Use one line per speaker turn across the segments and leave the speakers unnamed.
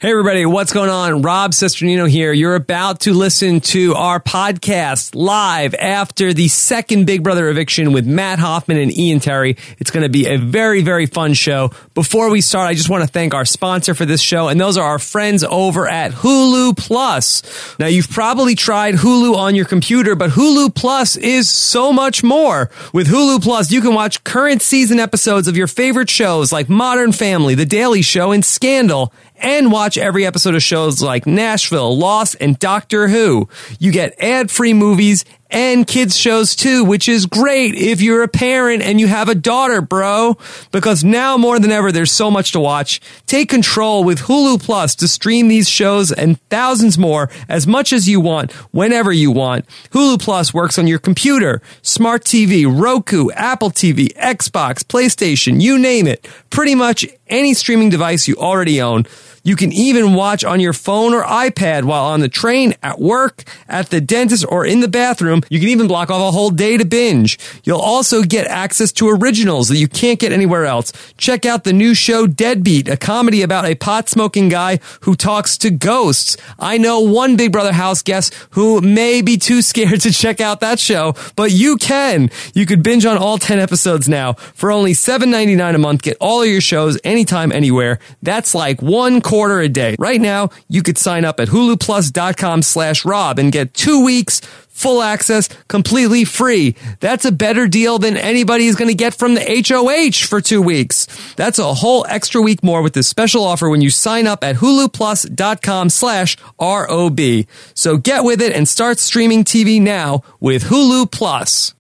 Hey everybody, what's going on? Rob Cesternino here. You're about to listen to our podcast live after the second Big Brother eviction with Matt Hoffman and Ian Terry. It's going to be a very, very fun show. Before we start, I just want to thank our sponsor for this show, and those are our friends over at Hulu Plus. Now, you've probably tried Hulu on your computer, but Hulu Plus is so much more. With Hulu Plus, you can watch current season episodes of your favorite shows like Modern Family, The Daily Show, and Scandal, and watch every episode of shows like Nashville, Lost, and Doctor Who. You get ad-free movies and kids shows too, which is great if you're a parent and you have a daughter, bro. Because now more than ever, there's so much to watch. Take control with Hulu Plus to stream these shows and thousands more as much as you want, whenever you want. Hulu Plus works on your computer, smart TV, Roku, Apple TV, Xbox, PlayStation, you name it. Pretty much any streaming device you already own. You can even watch on your phone or iPad while on the train, at work, at the dentist, or in the bathroom. You can even block off a whole day to binge. You'll also get access to originals that you can't get anywhere else. Check out the new show Deadbeat, a comedy about a pot-smoking guy who talks to ghosts. I know one Big Brother house guest who may be too scared to check out that show, but you can. You could binge on all 10 episodes now. For only $7.99 a month, get all of your shows anytime, anywhere. That's like $1.25 a day. Right now, you could sign up at huluplus.com/Rob and get 2 weeks full access completely free. That's a better deal than anybody is going to get from the HOH for 2 weeks. That's a whole extra week more with this special offer when you sign up at huluplus.com/ROB. So get with it and start streaming TV now with Hulu Plus.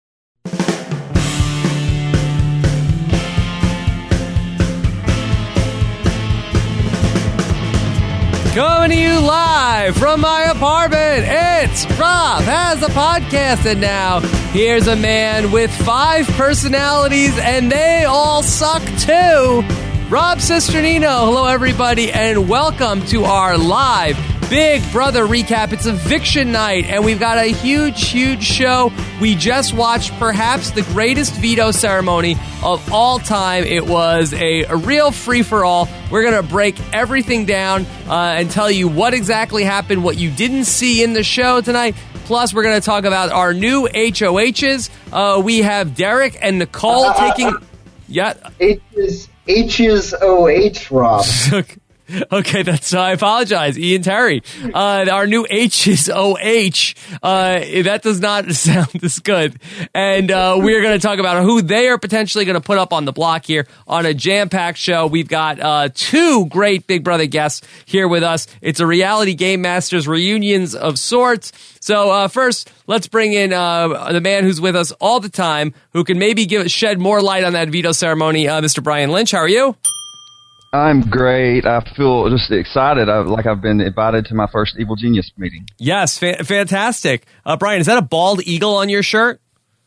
Coming to you live from my apartment, it's Rob Has a Podcast, and now here's a man with 5 personalities, and they all suck too. Rob Cesternino. Hello, everybody, and welcome to our live Big Brother recap. It's eviction night, and we've got a huge, huge show. We just watched perhaps the greatest veto ceremony of all time. It was a real free-for-all. We're going to break everything down and tell you what exactly happened, what you didn't see in the show tonight. Plus, we're going to talk about our new HOHs. We have Derek and Nicole taking... Yeah.
H's OH, Rob.
Okay, I apologize, Ian Terry. Our new H is OH. That does not sound as good. And we're going to talk about who they are potentially going to put up on the block here on a jam-packed show. We've got 2 great Big Brother guests here with us. It's a reality Game Masters reunions of sorts. So first, let's bring in the man who's with us all the time, who can maybe shed more light on that veto ceremony, Mr. Brian Lynch. How are you?
I'm great. I feel just excited. I've been invited to my first Evil Genius meeting.
Yes, fantastic. Brian, is that a bald eagle on your shirt?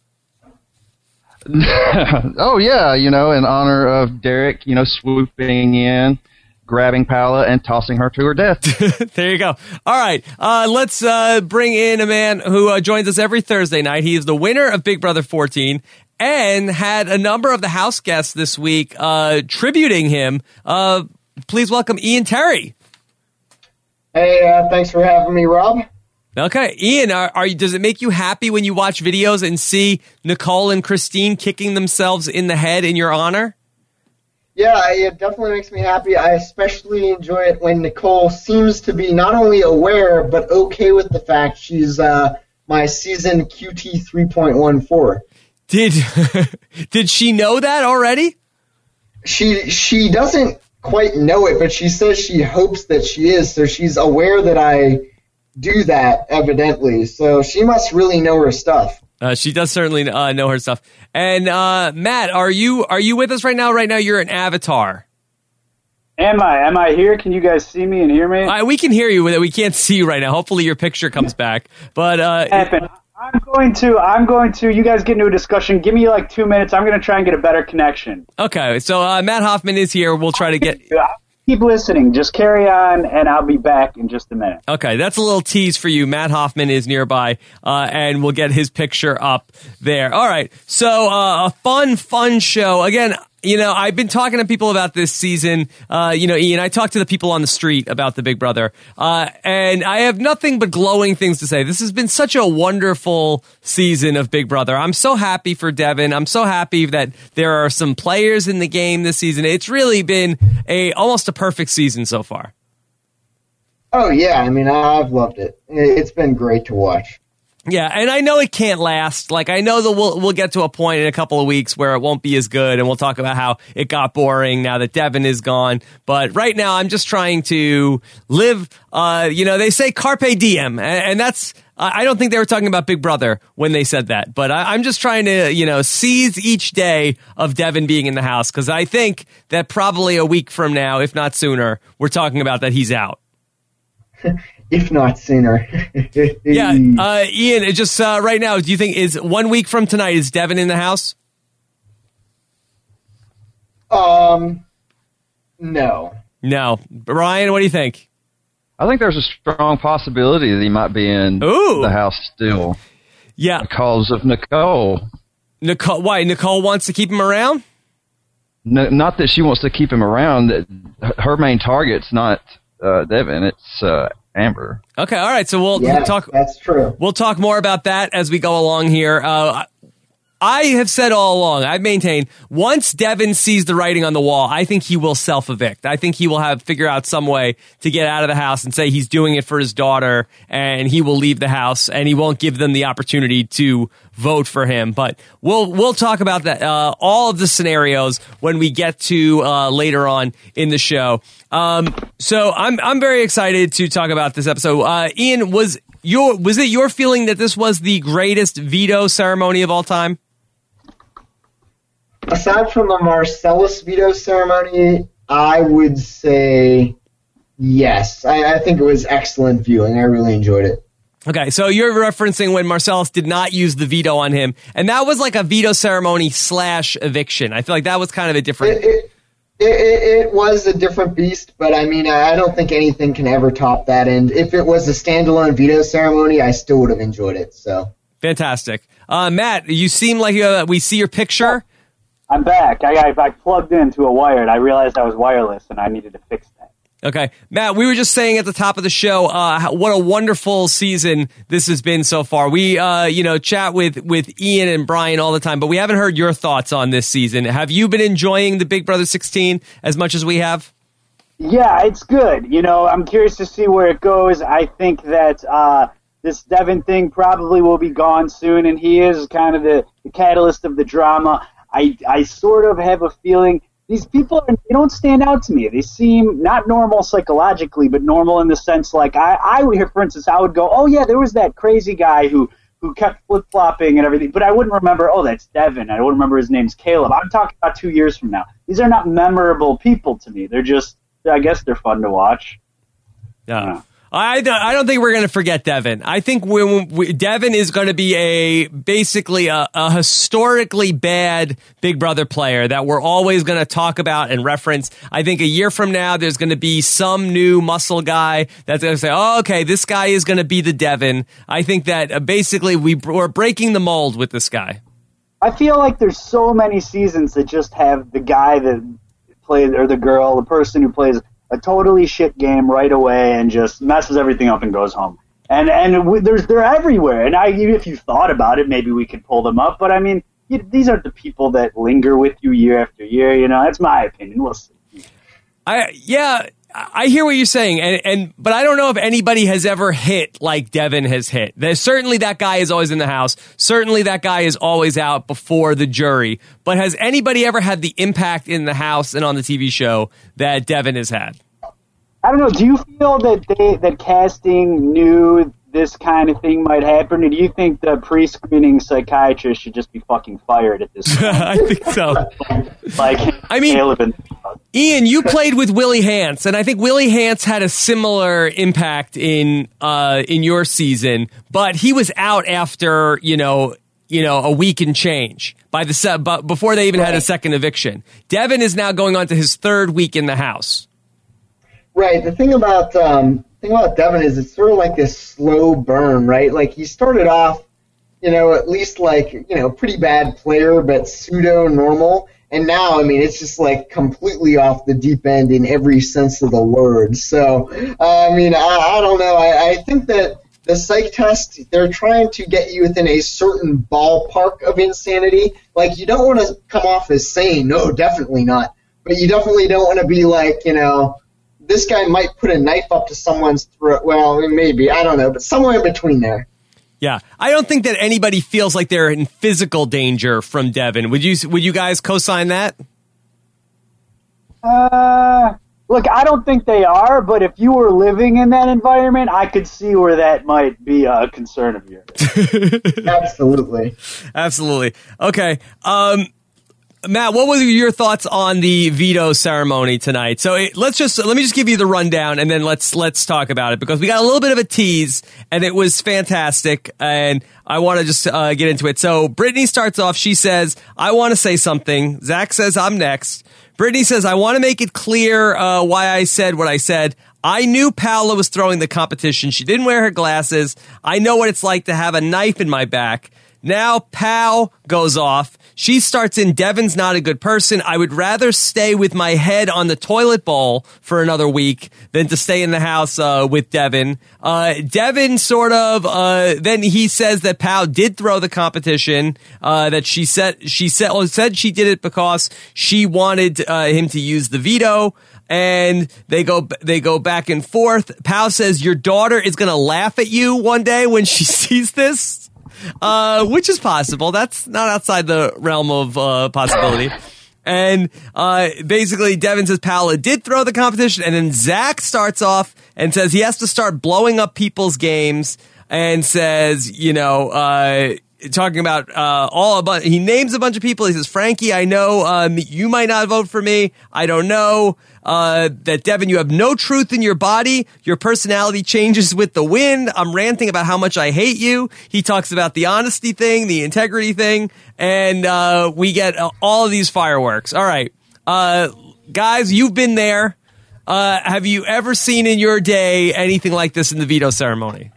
Oh, yeah, in honor of Derek, swooping in, grabbing Paola, and tossing her to her death.
There you go. All right, let's bring in a man who joins us every Thursday night. He is the winner of Big Brother 14. And had a number of the house guests this week tributing him. Please welcome Ian Terry.
Hey, thanks for having me, Rob.
Okay, Ian, does it make you happy when you watch videos and see Nicole and Christine kicking themselves in the head in your honor?
Yeah, it definitely makes me happy. I especially enjoy it when Nicole seems to be not only aware, but okay with the fact she's my season QT 3.14.
Did she know that already?
She doesn't quite know it, but she says she hopes that she is, so she's aware that I do that, evidently. So she must really know her stuff.
She does certainly know her stuff. And Matt, are you with us right now? Right now, you're an avatar.
Am I here? Can you guys see me and hear me?
We can hear you. We can't see you right now. Hopefully, your picture comes back. But
I'm going to, you guys get into a discussion. Give me like 2 minutes. I'm going to try and get a better connection.
Okay, so Matt Hoffman is here. We'll try to get...
Keep listening. Just carry on, and I'll be back in just a minute.
Okay, that's a little tease for you. Matt Hoffman is nearby, and we'll get his picture up there. All right, so a fun show. Again, I've been talking to people about this season. Ian, I talked to the people on the street about the Big Brother, and I have nothing but glowing things to say. This has been such a wonderful season of Big Brother. I'm so happy for Devin. I'm so happy that there are some players in the game this season. It's really been almost a perfect season so far.
Oh, yeah. I mean, I've loved it. It's been great to watch.
Yeah, and I know it can't last. Like, I know that we'll get to a point in a couple of weeks where it won't be as good, and we'll talk about how it got boring now that Devin is gone. But right now, I'm just trying to live, they say carpe diem, and that's, I don't think they were talking about Big Brother when they said that. But I'm just trying to, seize each day of Devin being in the house, because I think that probably a week from now, if not sooner, we're talking about that he's out.
If not sooner.
Yeah, Ian, it just right now, do you think is 1 week from tonight, is Devin in the house?
No.
No. Brian, what do you think?
I think there's a strong possibility that he might be in the house still.
Yeah.
Because of Nicole.
Nicole, why? Nicole wants to keep him around?
No, not that she wants to keep him around. Her main target's not Devin, it's Amber.
Okay, all right. So we'll talk.
That's true.
We'll talk more about that as we go along here. I have said all along, I've maintained, once Devin sees the writing on the wall, I think he will self-evict. I think he will figure out some way to get out of the house and say he's doing it for his daughter, and he will leave the house, and he won't give them the opportunity to vote for him. But we'll talk about that, all of the scenarios when we get to later on in the show. So I'm very excited to talk about this episode. Ian, was it your feeling that this was the greatest veto ceremony of all time?
Aside from the Marcellus veto ceremony, I would say yes. I think it was excellent viewing. I really enjoyed it.
Okay, so you're referencing when Marcellus did not use the veto on him, and that was like a veto ceremony / eviction. I feel like that was kind of a different...
It was a different beast, but I mean, I don't think anything can ever top that. And if it was a standalone veto ceremony, I still would have enjoyed it. So
fantastic, Matt. You seem like we see your picture.
I'm back. I plugged into a wire, and I realized I was wireless, and I needed to fix that.
Okay, Matt, we were just saying at the top of the show, what a wonderful season this has been so far. We, chat with Ian and Brian all the time, but we haven't heard your thoughts on this season. Have you been enjoying the Big Brother 16 as much as we have?
Yeah, it's good. I'm curious to see where it goes. I think that this Devin thing probably will be gone soon, and he is kind of the catalyst of the drama. I sort of have a feeling these people, they don't stand out to me. They seem not normal psychologically, but normal in the sense like I would hear, for instance, I would go, oh yeah, there was that crazy guy who kept flip-flopping and everything, but I wouldn't remember, oh, that's Devin. I wouldn't remember his name's Caleb. I'm talking about 2 years from now. These are not memorable people to me. They're just, I guess they're fun to watch.
Yeah. I don't think we're going to forget Devin. I think Devin is going to be basically a historically bad Big Brother player that we're always going to talk about and reference. I think a year from now, there's going to be some new muscle guy that's going to say, oh, okay, this guy is going to be the Devin. I think that basically we're breaking the mold with this guy.
I feel like there's so many seasons that just have the guy that plays, or the girl, the person who plays a totally shit game right away and just messes everything up and goes home. And they're everywhere. And even if you thought about it, maybe we could pull them up. But I mean, these aren't the people that linger with you year after year. That's my opinion. We'll see.
I hear what you're saying, but I don't know if anybody has ever hit like Devin has hit. Certainly that guy is always in the house. Certainly that guy is always out before the jury. But has anybody ever had the impact in the house and on the TV show that Devin has had?
I don't know. Do you feel that casting knew this kind of thing might happen, or do you think the pre-screening psychiatrist should just be fucking fired at this point?
I think so.
Caleb,
Ian, you played with Willie Hantz, and I think Willie Hantz had a similar impact in your season, but he was out after a week and change before they even had a second eviction. Devin is now going on to his third week in the house.
Right. The thing about Devin is it's sort of like this slow burn, right? Like he started off at least like, pretty bad player, but pseudo normal. And now, I mean, it's just like completely off the deep end in every sense of the word. So, I mean, I don't know. I think that the psych test, they're trying to get you within a certain ballpark of insanity. Like, you don't want to come off as sane. No, definitely not. But you definitely don't want to be like, this guy might put a knife up to someone's throat. Well, maybe. I don't know. But somewhere in between there.
Yeah, I don't think that anybody feels like they're in physical danger from Devin. Would you guys co-sign that?
Look, I don't think they are, but if you were living in that environment, I could see where that might be a concern of yours.
Absolutely.
Okay. Matt, what were your thoughts on the veto ceremony tonight? So let me just give you the rundown, and then let's talk about it, because we got a little bit of a tease, and it was fantastic, and I want to just get into it. So Brittany starts off. She says, "I want to say something." Zach says, "I'm next." Brittany says, "I want to make it clear why I said what I said. I knew Paola was throwing the competition. She didn't wear her glasses. I know what it's like to have a knife in my back." Now Pal goes off. She starts in, "Devin's not a good person. I would rather stay with my head on the toilet bowl for another week than to stay in the house with Devin." Devin sort of, then he says that Pal did throw the competition, that she said she did it because she wanted him to use the veto. And they go back and forth. Pal says, "Your daughter is going to laugh at you one day when she sees this." Which is possible. That's not outside the realm of possibility. And basically, Devin says Paola did throw the competition, and then Zach starts off and says he has to start blowing up people's games, and says, talking about he names a bunch of people. He says, "Frankie, I know you might not vote for me. I don't know. That Devin, you have no truth in your body. Your personality changes with the wind. I'm ranting about how much I hate you." He talks about the honesty thing, the integrity thing, and we get all of these fireworks. All right. Guys, you've been there. Have you ever seen in your day anything like this in the veto ceremony?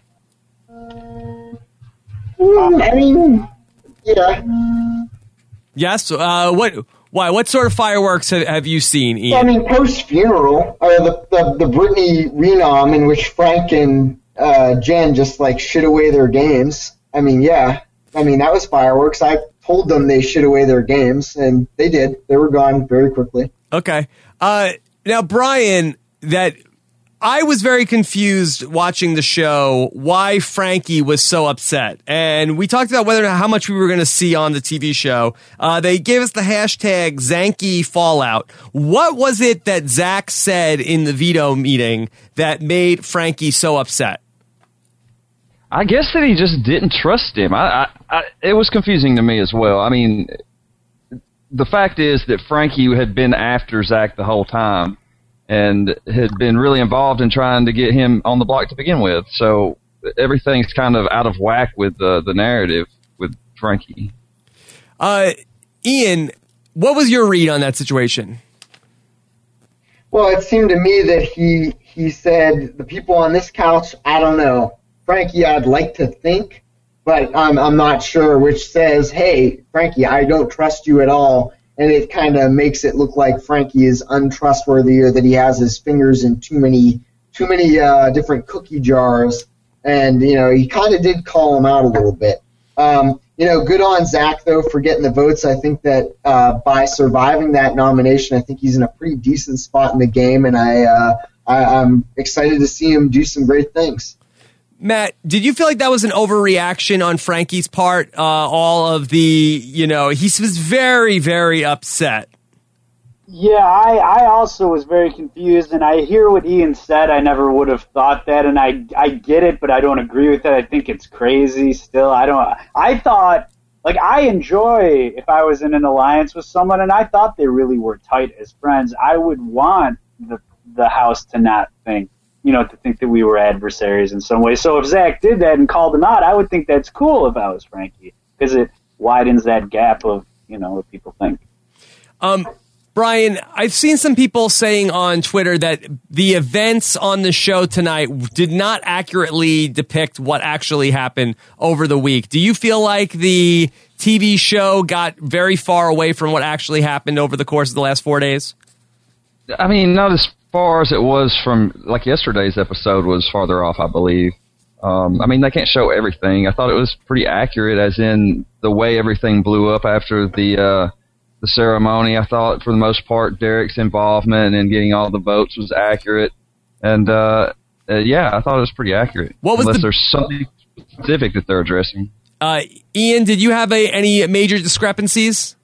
I mean, yeah.
Yes? Why? What sort of fireworks have you seen, Ian?
I mean, post-funeral, the Brittany renom in which Frank and Jen just, shit away their games. I mean, yeah. I mean, that was fireworks. I told them they shit away their games, and they did. They were gone very quickly.
Okay. Now, Brian, I was very confused watching the show why Frankie was so upset. And we talked about how much we were going to see on the TV show. They gave us the hashtag Zanky Fallout. What was it that Zach said in the veto meeting that made Frankie so upset?
I guess that he just didn't trust him. It was confusing to me as well. I mean, the fact is that Frankie had been after Zach the whole time, and had been really involved in trying to get him on the block to begin with. So everything's kind of out of whack with the narrative with Frankie.
Ian, what was your read on that situation?
Well, it seemed to me that he said, "The people on this couch, I don't know. Frankie, I'd like to think, but I'm not sure," which says, "Hey, Frankie, I don't trust you at all." And it kind of makes it look like Frankie is untrustworthy, or that he has his fingers in too many different cookie jars. And, he kind of did call him out a little bit. Good on Zach, though, for getting the votes. I think that by surviving that nomination, I think he's in a pretty decent spot in the game, and I'm excited to see him do some great things.
Matt, did you feel like that was an overreaction on Frankie's part? All of the, he was very, very upset.
Yeah, I also was very confused, and I hear what Ian said. I never would have thought that, and I get it, but I don't agree with it. I think it's crazy still. I thought, I enjoy if I was in an alliance with someone, and I thought they really were tight as friends. I would want the house to not think, to think that we were adversaries in some way. So if Zach did that and called him out, I would think that's cool if I was Frankie, because it widens that gap of, what people think.
Brian, I've seen some people saying on Twitter that the events on the show tonight did not accurately depict what actually happened over the week. Do you feel like the TV show got very far away from what actually happened over the course of the last 4 days?
I mean, not as far as it was from, like, yesterday's episode was farther off, I believe. I mean, they can't show everything. I thought it was pretty accurate, as in the way everything blew up after the ceremony. I thought, for the most part, Derek's involvement in getting all the votes was accurate. And, yeah, I thought it was pretty accurate. Unless there's something specific that they're addressing.
Ian, did you have any major discrepancies?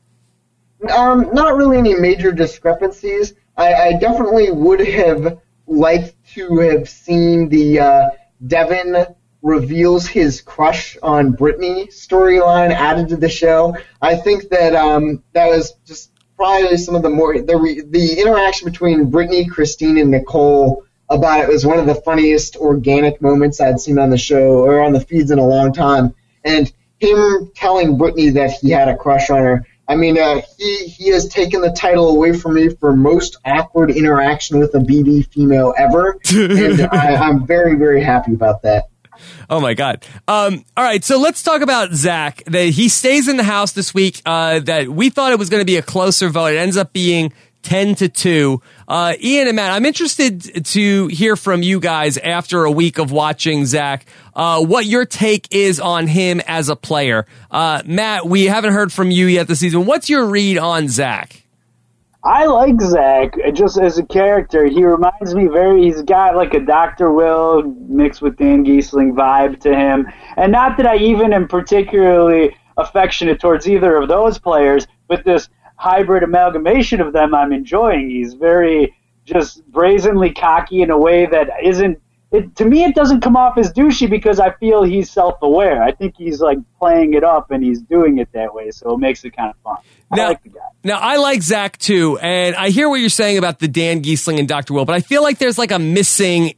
Not really any major discrepancies. I definitely would have liked to have seen the Devin reveals his crush on Brittany storyline added to the show. I think that that was just probably some of the interaction between Brittany, Christine, and Nicole about it was one of the funniest organic moments I'd seen on the show or on the feeds in a long time. And him telling Brittany that he had a crush on her. I mean, he has taken the title away from me for most awkward interaction with a BB female ever, and I'm very, very happy about that.
Oh, my God. All right, so let's talk about Zach. He stays in the house this week. That we thought it was going to be a closer vote. It ends up being 10-2. Ian and Matt, I'm interested to hear from you guys after a week of watching Zach, what your take is on him as a player. Matt, we haven't heard from you yet this season. What's your read on Zach?
I like Zach just as a character. He reminds me he's got like a Dr. Will mixed with Dan Giesling vibe to him. And not that I even am particularly affectionate towards either of those players, but this hybrid amalgamation of them I'm enjoying. He's very just brazenly cocky in a way that isn't, to me it doesn't come off as douchey because I feel he's self-aware. I think he's like playing it up and he's doing it that way, so it makes it kind of fun. I like the guy. Now,
I like Zach too, and I hear what you're saying about the Dan Giesling and Dr. Will, but I feel like there's like a missing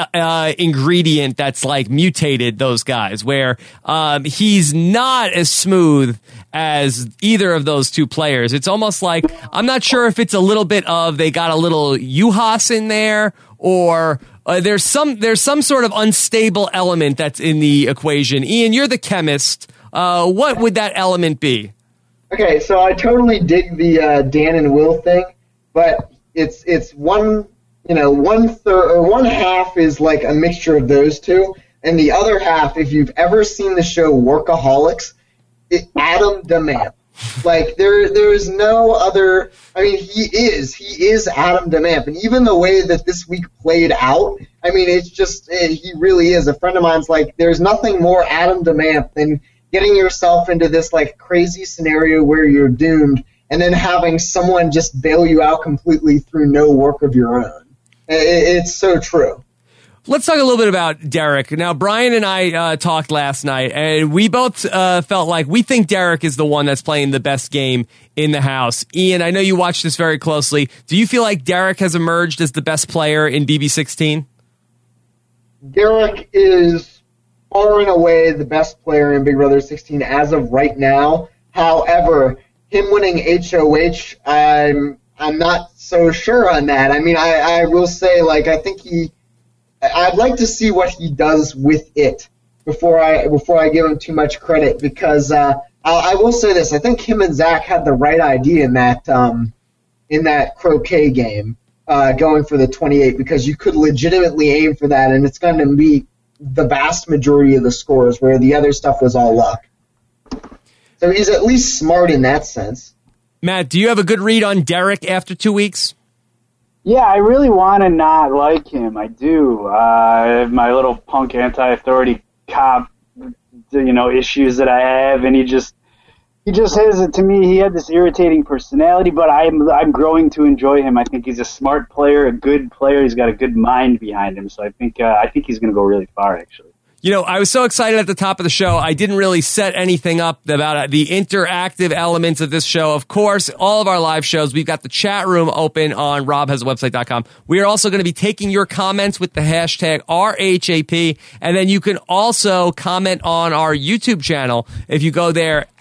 ingredient that's like mutated those guys, where he's not as smooth as either of those two players. It's almost like, I'm not sure if it's a little bit of they got a little Juhas in there, or there's some sort of unstable element that's in the equation. Ian, you're the chemist. What would that element be?
Okay, so I totally dig the Dan and Will thing, but it's one half is like a mixture of those two, and the other half, if you've ever seen the show Workaholics, Adam DeMamp. Like there's no other. I mean, he is Adam DeMamp, and even the way that this week played out, I mean, it's just he really is. A friend of mine's like, there's nothing more Adam DeMamp than getting yourself into this like crazy scenario where you're doomed, and then having someone just bail you out completely through no work of your own. It's so true.
Let's talk a little bit about Derek. Now, Brian and I talked last night, and we both felt like we think Derek is the one that's playing the best game in the house. Ian, I know you watched this very closely. Do you feel like Derek has emerged as the best player in BB16?
Derek is far and away the best player in Big Brother 16 as of right now. However, him winning HOH, I'm not so sure on that. I mean, I will say, like, I think I'd like to see what he does with it before I give him too much credit, because I will say this: I think him and Zach had the right idea in that croquet game, going for the 28, because you could legitimately aim for that, and it's going to be the vast majority of the scores, where the other stuff was all luck. So he's at least smart in that sense.
Matt, do you have a good read on Derek after 2 weeks?
Yeah, I really want to not like him. I do. My little punk anti-authority cop, issues that I have, and he just has, to me, he had this irritating personality, but I'm growing to enjoy him. I think he's a smart player, a good player. He's got a good mind behind him, so I think he's going to go really far, actually.
I was so excited at the top of the show, I didn't really set anything up about the interactive elements of this show. Of course, all of our live shows, we've got the chat room open on robhasawebsite.com. We are also going to be taking your comments with the hashtag RHAP, and then you can also comment on our YouTube channel if you go there at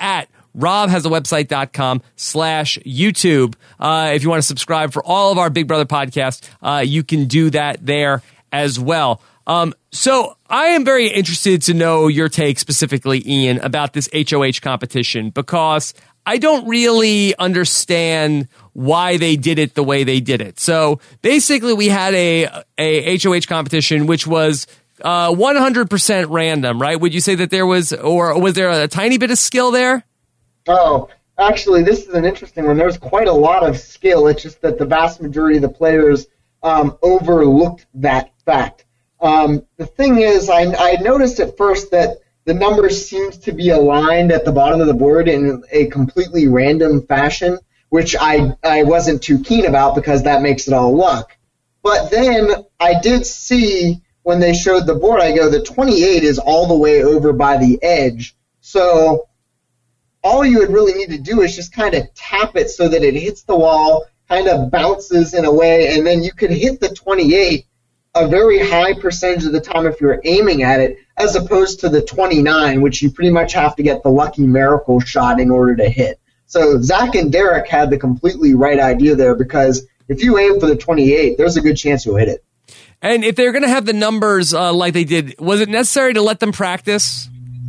Rob has a website.com/YouTube. If you want to subscribe for all of our Big Brother podcasts, you can do that there as well. So I am very interested to know your take specifically, Ian, about this HOH competition, because I don't really understand why they did it the way they did it. So basically we had a HOH competition, which was 100% random, right? Would you say that there was, or was there a tiny bit of skill there?
Oh, actually, this is an interesting one. There's quite a lot of skill. It's just that the vast majority of the players overlooked that fact. The thing is, I noticed at first that the numbers seemed to be aligned at the bottom of the board in a completely random fashion, which I wasn't too keen about because that makes it all luck. But then I did see when they showed the board, I go, the 28 is all the way over by the edge. So all you would really need to do is just kind of tap it so that it hits the wall, kind of bounces in a way, and then you could hit the 28 a very high percentage of the time if you're aiming at it, as opposed to the 29, which you pretty much have to get the lucky miracle shot in order to hit. So Zach and Derek had the completely right idea there, because if you aim for the 28, there's a good chance you'll hit it.
And if they're going to have the numbers like they did, was it necessary to let them practice?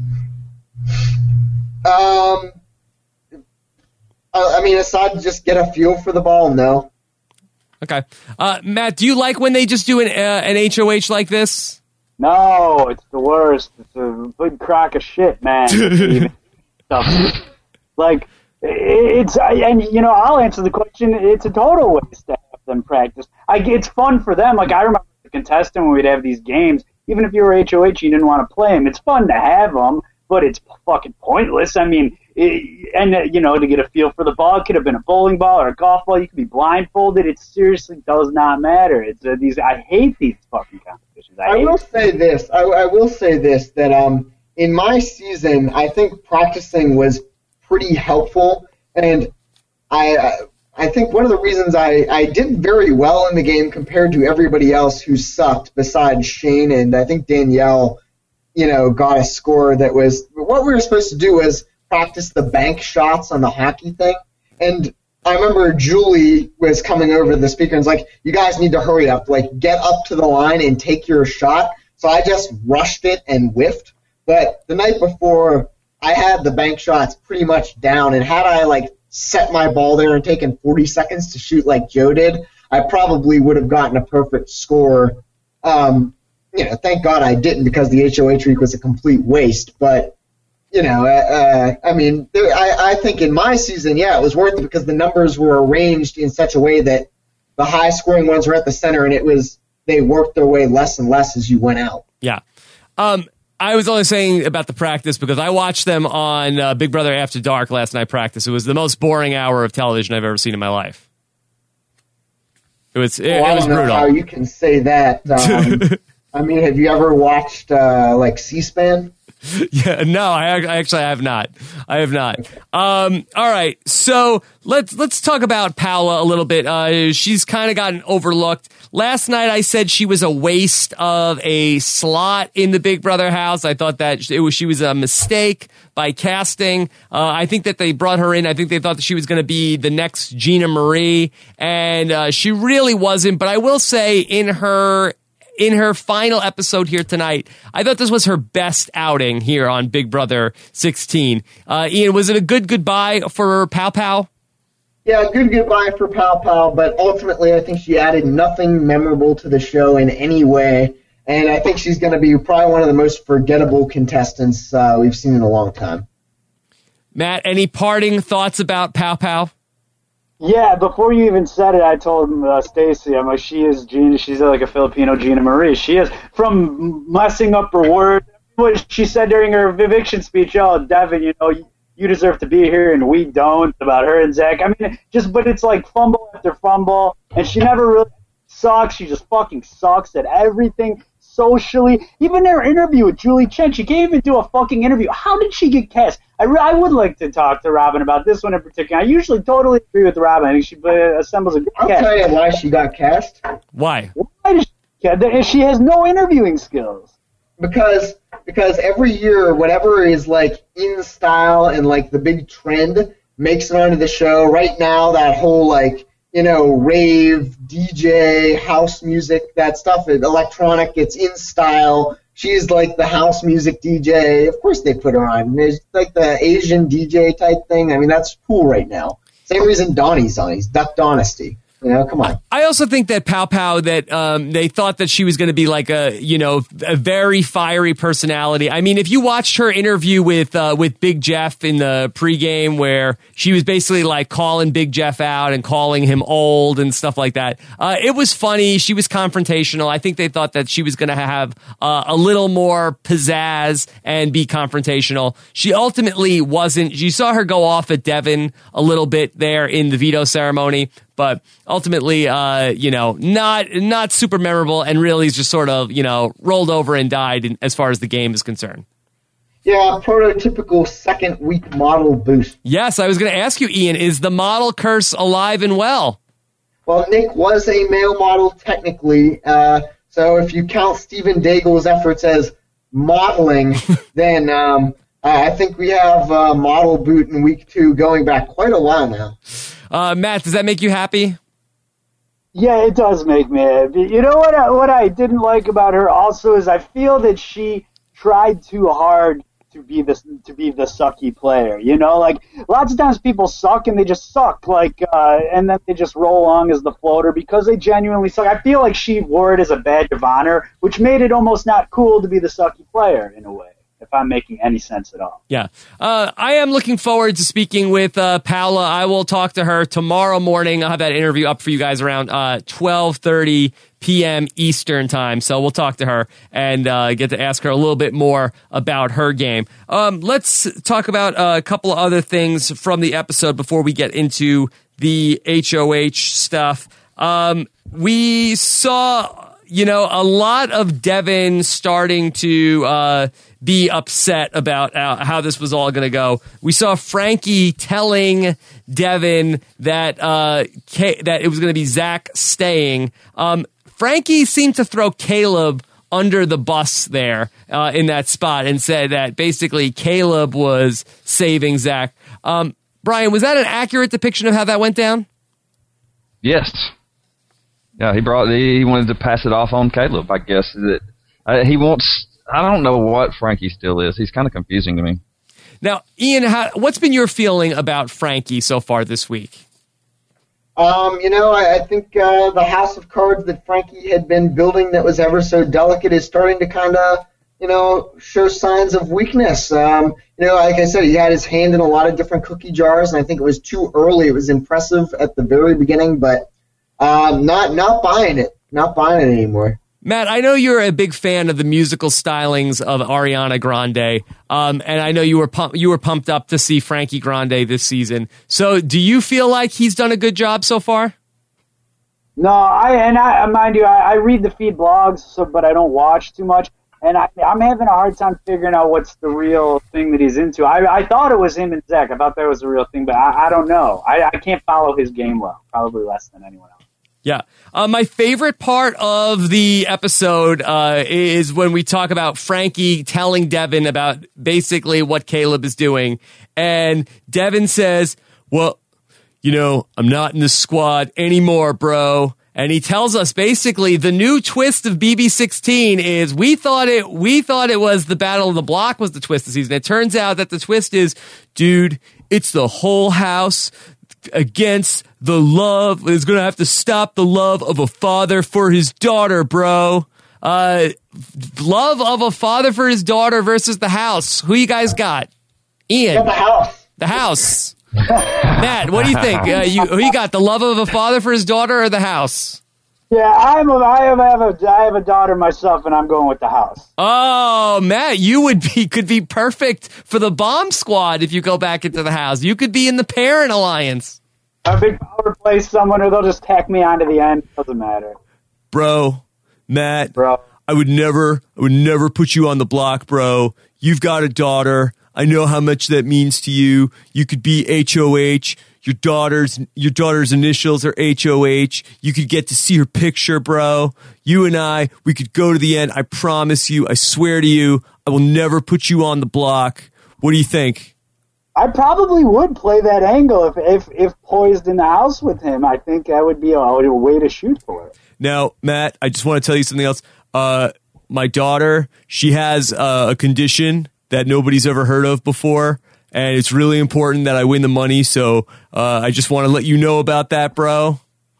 I mean, aside to just get a feel for the ball, no.
Okay. Matt, do you like when they just do an HOH like this?
No, it's the worst. It's a big crock of shit, man. Like, and you know, I'll answer the question. It's a total waste to have them practice. It's fun for them. Like, I remember the contestant when we'd have these games. Even if you were HOH, you didn't want to play them. It's fun to have them, but it's fucking pointless. I mean, you know, to get a feel for the ball, it could have been a bowling ball or a golf ball. You could be blindfolded. It seriously does not matter. It's I hate these fucking competitions. I will say this.
I will say this, that in my season, I think practicing was pretty helpful, and I think one of the reasons I did very well in the game compared to everybody else who sucked besides Shane and I think Danielle, you know, got a score that was what we were supposed to do was practice the bank shots on the hockey thing. And I remember Julie was coming over to the speaker and was like, you guys need to hurry up, like get up to the line and take your shot. So I just rushed it and whiffed. But the night before, I had the bank shots pretty much down, and had I like set my ball there and taken 40 seconds to shoot like Joe did, I probably would have gotten a perfect score. You know, thank God I didn't, because the HOH week was a complete waste. But you know, I mean, I think in my season, yeah, it was worth it because the numbers were arranged in such a way that the high-scoring ones were at the center, and they worked their way less and less as you went out.
Yeah. I was only saying about the practice because I watched them on Big Brother After Dark last night practice. It was the most boring hour of television I've ever seen in my life. It was brutal.
I don't know how you can say that. I mean, have you ever watched like C-SPAN?
Yeah, no, I actually have not. I have not. All right, so let's talk about Paula a little bit. She's kind of gotten overlooked. Last night I said she was a waste of a slot in the Big Brother house. I thought that she was a mistake by casting. I think that they brought her in. I think they thought that she was going to be the next Gina Marie, and she really wasn't. But I will say in her final episode here tonight, I thought this was her best outing here on Big Brother 16. Ian, was it a good goodbye for Pow Pow?
Yeah, good goodbye for Pow Pow, but ultimately I think she added nothing memorable to the show in any way, and I think she's going to be probably one of the most forgettable contestants we've seen in a long time.
Matt, any parting thoughts about Pow Pow?
Yeah, before you even said it, I told Stacey, I'm like, she is Gina. She's like a Filipino Gina Marie. She is, from messing up her words. What she said during her eviction speech, oh, Devin, you know, you deserve to be here and we don't, about her and Zach. I mean, but it's like fumble after fumble, and she never really sucks. She just fucking sucks at everything socially. Even her interview with Julie Chen, she can't even do a fucking interview. How did she get cast? I would like to talk to Robin about this one in particular. I usually totally agree with Robin. I think she assembles a good cast.
I'll tell you why she got cast.
Why?
Why did she get cast? She has no interviewing skills.
because every year, whatever is like in style and like the big trend makes it onto the show. Right now, that whole like, rave, DJ, house music, that stuff, electronic, it's in style. She's like the house music DJ. Of course they put her on. There's like the Asian DJ type thing. I mean, that's cool right now. Same reason Donnie's on. He's Duck Dynasty. Come on.
I also think that Pow Pow, that they thought that she was going to be like a very fiery personality. I mean, if you watched her interview with Big Jeff in the pregame, where she was basically like calling Big Jeff out and calling him old and stuff like that, it was funny. She was confrontational. I think they thought that she was going to have a little more pizzazz and be confrontational. She ultimately wasn't. You saw her go off at Devin a little bit there in the veto ceremony. But ultimately, not super memorable, and really just sort of, rolled over and died as far as the game is concerned.
Yeah, prototypical second week model boost.
Yes, I was going to ask you, Ian, is the model curse alive and well?
Well, Nick was a male model technically, so if you count Stephen Daigle's efforts as modeling, then I think we have model boot in week 2 going back quite a while now.
Matt, does that make you happy?
Yeah, it does make me happy. You know what I didn't like about her also is I feel that she tried too hard to be the sucky player. Like lots of times people suck and they just suck, and then they just roll along as the floater because they genuinely suck. I feel like she wore it as a badge of honor, which made it almost not cool to be the sucky player in a way, if I'm making any sense at all.
Yeah. I am looking forward to speaking with Paula. I will talk to her tomorrow morning. I'll have that interview up for you guys around 12:30 p.m. Eastern time. So we'll talk to her and get to ask her a little bit more about her game. Let's talk about a couple of other things from the episode before we get into the HOH stuff. We saw, a lot of Devin starting to be upset about how this was all going to go. We saw Frankie telling Devin that that it was going to be Zach staying. Frankie seemed to throw Caleb under the bus there in that spot and said that basically Caleb was saving Zach. Brian, was that an accurate depiction of how that went down?
Yes. Yeah, he wanted to pass it off on Caleb, I guess. That he wants. I don't know what Frankie still is. He's kind of confusing to me.
Now, Ian, what's been your feeling about Frankie so far this week?
I think the house of cards that Frankie had been building that was ever so delicate is starting to kind of, show signs of weakness. Like I said, he had his hand in a lot of different cookie jars, and I think it was too early. It was impressive at the very beginning, but not buying it. Not buying it anymore.
Matt, I know you're a big fan of the musical stylings of Ariana Grande, and I know you were pumped up to see Frankie Grande this season. So, do you feel like he's done a good job so far?
No, mind you, I read the feed blogs, but I don't watch too much, and I'm having a hard time figuring out what's the real thing that he's into. I thought it was him and Zach. I thought that was the real thing, but I don't know. I can't follow his game well, probably less than anyone else.
Yeah. My favorite part of the episode is when we talk about Frankie telling Devin about basically what Caleb is doing. And Devin says, well, I'm not in the squad anymore, bro. And he tells us basically the new twist of BB16 is we thought it was the Battle of the Block was the twist of the season. It turns out that the twist is, dude, it's the whole house against the love. Is going to have to stop the love of a father for his daughter, bro. Love of a father for his daughter versus the house. Who you guys got? Ian.
Yeah, the house.
The house. Matt, what do you think? Who you got? The love of a father for his daughter or the house?
Yeah, I have a daughter myself, and I'm going with the house.
Oh, Matt, you could be perfect for the bomb squad if you go back into the house. You could be in the parent alliance.
A big power play someone, or they'll just tack me on to the end. Doesn't matter.
Matt,
bro,
I would never put you on the block, bro. You've got a daughter. I know how much that means to you. You could be HOH. your daughter's initials are HOH. You could get to see her picture, bro. You and we could go to the end. I promise you. I swear to you, I will never put you on the block. What do you think?
I probably would play that angle if poised in the house with him. I think that would be a way to shoot for it.
Now, Matt, I just want to tell you something else. My daughter, she has a condition that nobody's ever heard of before, and it's really important that I win the money. So I just want to let you know about that, bro.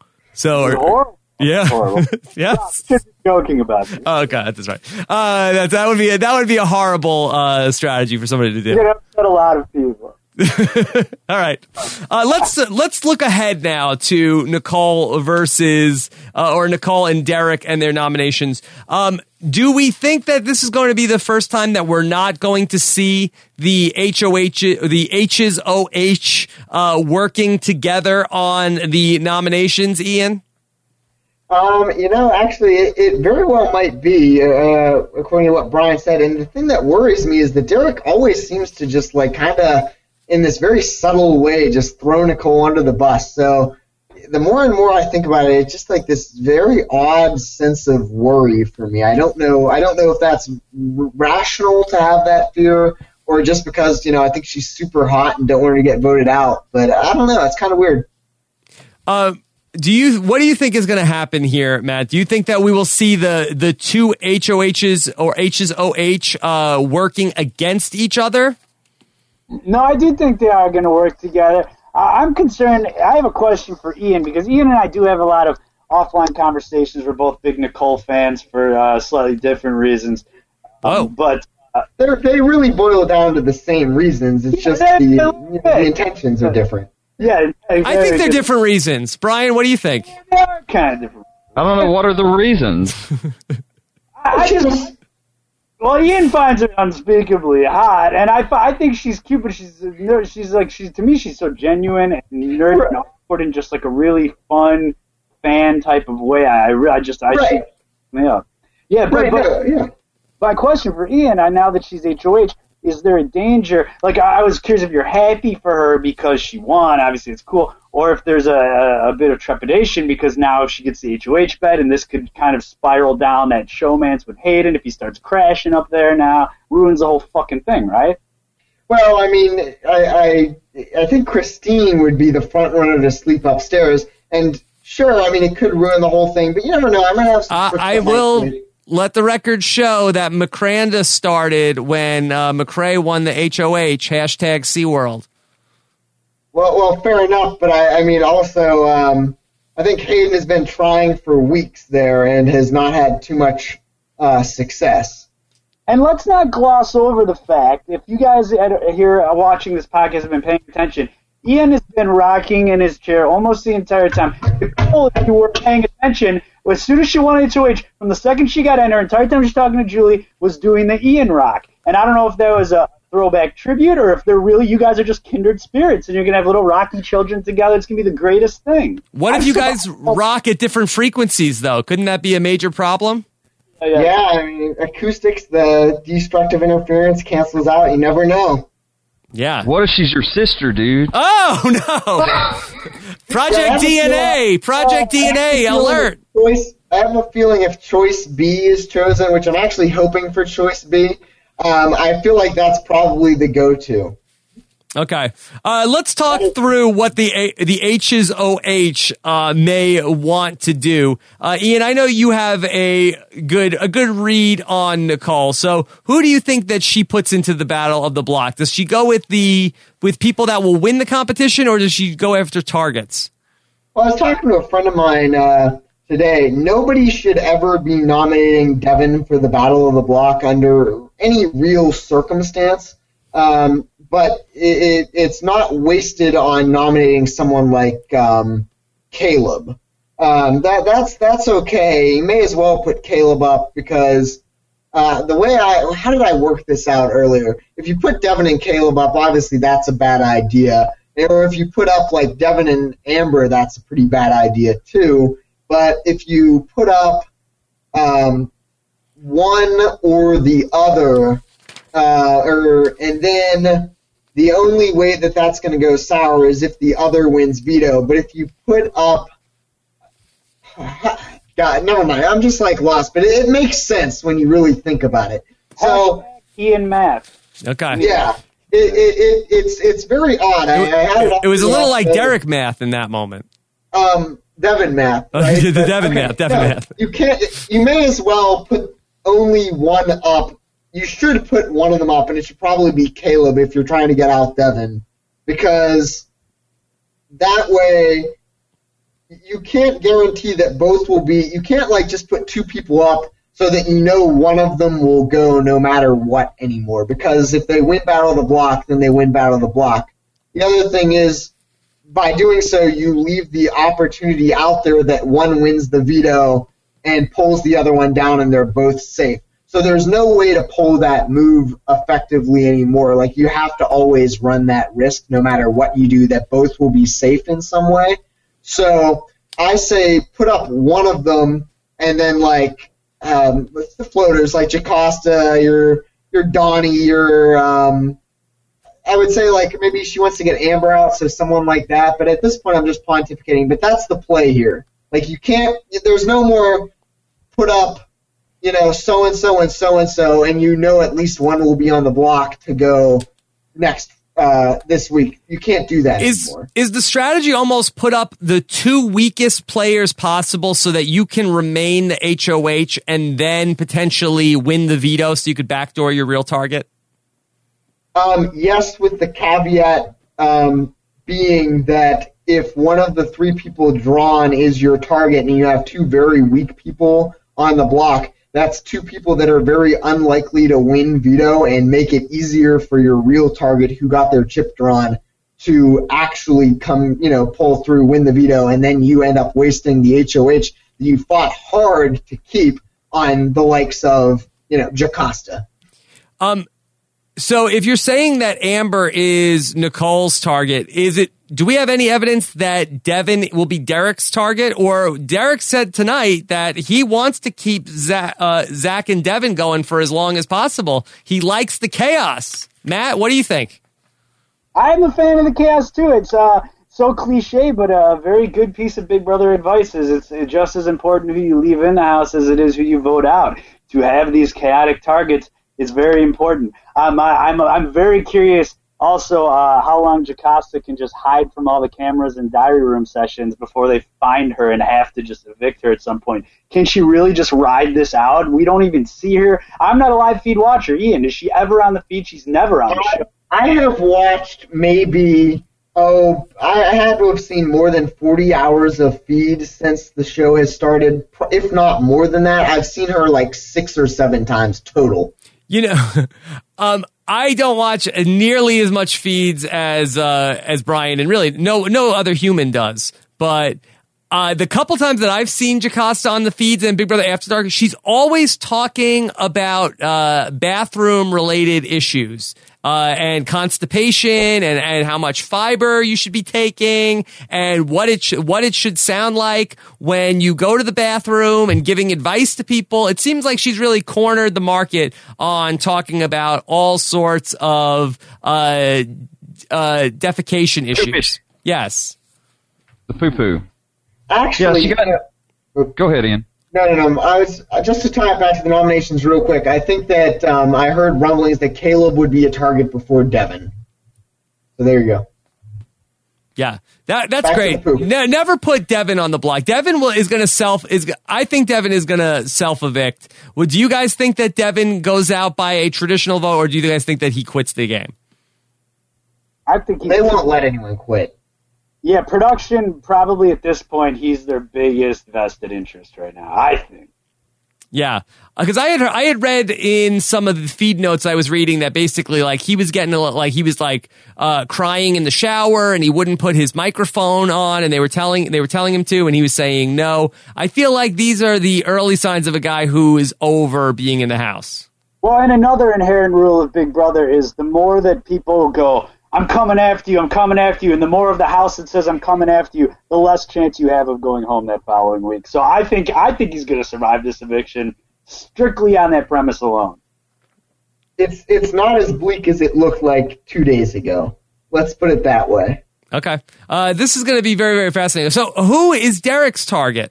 So, yeah, yes.
Just joking about it.
Oh God, that's right. That would be a horrible strategy for somebody to do.
You're gonna upset a lot of people.
All right, let's look ahead now to Nicole versus or Nicole and Derek and their nominations. Do we think that this is going to be the first time that we're not going to see the H's OH working together on the nominations, Ian?
Actually, it very well might be, according to what Brian said. And the thing that worries me is that Derek always seems to just like kind of, in this very subtle way, just throw Nicole under the bus. So the more and more I think about it, it's just like this very odd sense of worry for me. I don't know if that's rational to have that fear, or just because I think she's super hot and don't want her to get voted out. But I don't know. It's kind of weird.
What do you think is going to happen here, Matt? Do you think that we will see the two HOHs or H's OH working against each other?
No, I do think they are going to work together. I'm concerned. I have a question for Ian, because Ian and I do have a lot of offline conversations. We're both big Nicole fans for slightly different reasons. But
they really boil down to the same reasons. It's just the intentions are different.
Yeah,
I think they're different reasons. Brian, what do you think?
They are kind of different.
I don't know. What are the reasons?
Well, Ian finds her unspeakably hot, and I think she's cute, but she's to me she's so genuine and nerdy and awkward in just like a really fun fan type of way. My question for Ian, now that she's HOH, is there a danger? Like, I was curious if you're happy for her because she won, obviously it's cool, or if there's a bit of trepidation because now if she gets the HOH bet, and this could kind of spiral down that showmance with Hayden if he starts crashing up there now, ruins the whole fucking thing, right?
Well, I mean, I think Christine would be the front runner to sleep upstairs, and sure, I mean, it could ruin the whole thing, but you never know. I might have some.
I will let the record show that McCranda started when McRae won the HOH, hashtag SeaWorld.
Well, fair enough, but I mean, also, I think Hayden has been trying for weeks there and has not had too much success.
And let's not gloss over the fact, if you guys here watching this podcast have been paying attention, Ian has been rocking in his chair almost the entire time. If you were paying attention, as soon as she won HOH, from the second she got in, her entire time she's talking to Julie, was doing the Ian rock. And I don't know if that was a throwback tribute or if they're really, you guys are just kindred spirits and you're going to have little rocky children together. It's going to be the greatest thing.
What if you guys rock at different frequencies, though? Couldn't that be a major problem?
Yeah, I mean, acoustics, the destructive interference cancels out. You never know.
Yeah.
What if she's your sister, dude?
Oh, no. Project DNA. Project DNA alert.
I have a feeling if choice B is chosen, which I'm actually hoping for choice B, I feel like that's probably the go-to.
Okay. Let's talk through what the H's OH may want to do. Ian, I know you have a good read on Nicole. So who do you think that she puts into the battle of the block? Does she go with people that will win the competition, or does she go after targets?
Well, I was talking to a friend of mine today. Nobody should ever be nominating Devin for the battle of the block under any real circumstance. But it's not wasted on nominating someone like Caleb. That's okay. You may as well put Caleb up because how did I work this out earlier? If you put Devin and Caleb up, obviously that's a bad idea. Or if you put up like Devin and Amber, that's a pretty bad idea too. But if you put up one or the other, and then the only way that that's going to go sour is if the other wins veto. But if you put up, God, never mind. I'm just like lost, but it makes sense when you really think about it. So
he and math.
Okay.
Yeah, it's very odd. I had
it was a little like Derek math in that moment.
Devin math. Right?
The Devin math.
You can't. You may as well put only one up. You should put one of them up, and it should probably be Caleb if you're trying to get out Devin, because that way you can't guarantee that both will be. You can't like just put two people up so that you know one of them will go no matter what anymore. Because if they win Battle of the Block, then they win Battle of the Block. The other thing is, by doing so, you leave the opportunity out there that one wins the veto and pulls the other one down, and they're both safe. So there's no way to pull that move effectively anymore. Like, you have to always run that risk no matter what you do, that both will be safe in some way. So I say put up one of them, and then, like, with the floaters, like Jocasta, your Donnie, your I would say, like, maybe she wants to get Amber out, so someone like that. But at this point, I'm just pontificating. But that's the play here. Like, you can't – there's no more put up, you know, so-and-so and so-and-so, and you know at least one will be on the block to go next this week. You can't do that anymore.
Is the strategy almost put up the two weakest players possible so that you can remain the HOH and then potentially win the veto so you could backdoor your real target?
Yes, with the caveat being that if one of the three people drawn is your target and you have two very weak people on the block, that's two people that are very unlikely to win veto and make it easier for your real target who got their chip drawn to actually come, you know, pull through, win the veto, and then you end up wasting the HOH that you fought hard to keep on the likes of, you know, Jocasta.
So if you're saying that Amber is Nicole's target, do we have any evidence that Devin will be Derek's target? Or Derek said tonight that he wants to keep Zach and Devin going for as long as possible. He likes the chaos. Matt, what do you think?
I'm a fan of the chaos too. It's so cliche, but a very good piece of Big Brother advice is it's just as important who you leave in the house as it is who you vote out. To have these chaotic targets is very important. I'm very curious also how long Jocasta can just hide from all the cameras and diary room sessions before they find her and have to just evict her at some point. Can she really just ride this out? We don't even see her. I'm not a live feed watcher. Ian, is she ever on the feed? She's never on the show.
I have watched maybe, I had to have seen more than 40 hours of feed since the show has started, if not more than that. I've seen her like 6 or 7 times total.
You know, I don't watch nearly as much feeds as Brian, and really no other human does. But the couple times that I've seen Jocasta on the feeds and Big Brother After Dark, she's always talking about bathroom related issues. And constipation and how much fiber you should be taking and what it should sound like when you go to the bathroom and giving advice to people. It seems like she's really cornered the market on talking about all sorts of defecation issues. Yes.
The poo-poo.
Actually,
go ahead, Ian.
No. I was just to tie it back to the nominations real quick. I think that I heard rumblings that Caleb would be a target before Devin. So there you go.
Yeah, that's great. Never put Devin on the block. Devin is going to I think Devin is going to self-evict. Do you guys think that Devin goes out by a traditional vote, or do you guys think that he quits the game?
I think
they won't let anyone quit.
Yeah, production, probably at this point, he's their biggest vested interest right now, I think.
Yeah, because I had read in some of the feed notes I was reading that basically, like, he was getting crying in the shower and he wouldn't put his microphone on, and they were telling him to, and he was saying no. I feel like these are the early signs of a guy who is over being in the house.
Well, and another inherent rule of Big Brother is the more that people go, I'm coming after you, and the more of the house that says I'm coming after you, the less chance you have of going home that following week. So I think he's going to survive this eviction strictly on that premise alone.
it's not as bleak as it looked like 2 days ago. Let's put it that way.
Okay. This is going to be very, very fascinating. So who is Derek's target?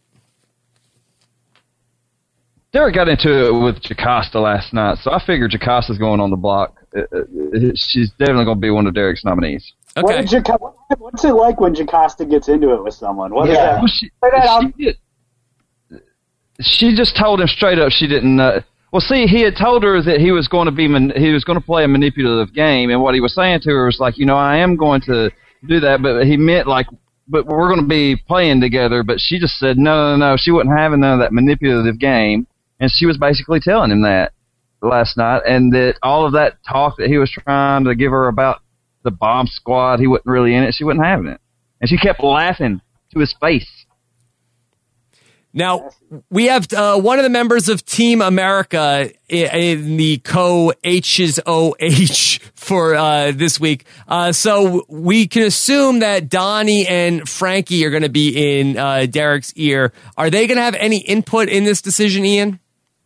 Derek got into it with Jocasta last night, so I figured Jocasta's going on the block. She's definitely going to be one of Derek's nominees.
Okay.
What's it like when Jocasta gets into it with someone? What is that?
Well, she just told him straight up she didn't. He had told her that he was going to play a manipulative game, and what he was saying to her was like, I am going to do that, but he meant like, but we're going to be playing together. But she just said no. She wasn't having none of that manipulative game, and she was basically telling him that last night, and that all of that talk that he was trying to give her about the bomb squad, he wasn't really in it. She wasn't having it, and she kept laughing to his face.
Now, we have one of the members of Team America in the co-H's OH for this week. So we can assume that Donnie and Frankie are going to be in Derek's ear. Are they going to have any input in this decision, Ian?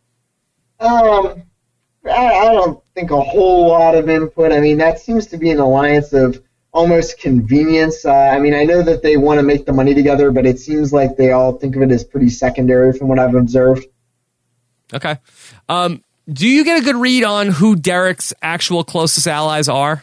I don't think a whole lot of input. I mean, that seems to be an alliance of almost convenience. I know that they want to make the money together, but it seems like they all think of it as pretty secondary from what I've observed.
Okay. Do you get a good read on who Derek's actual closest allies are?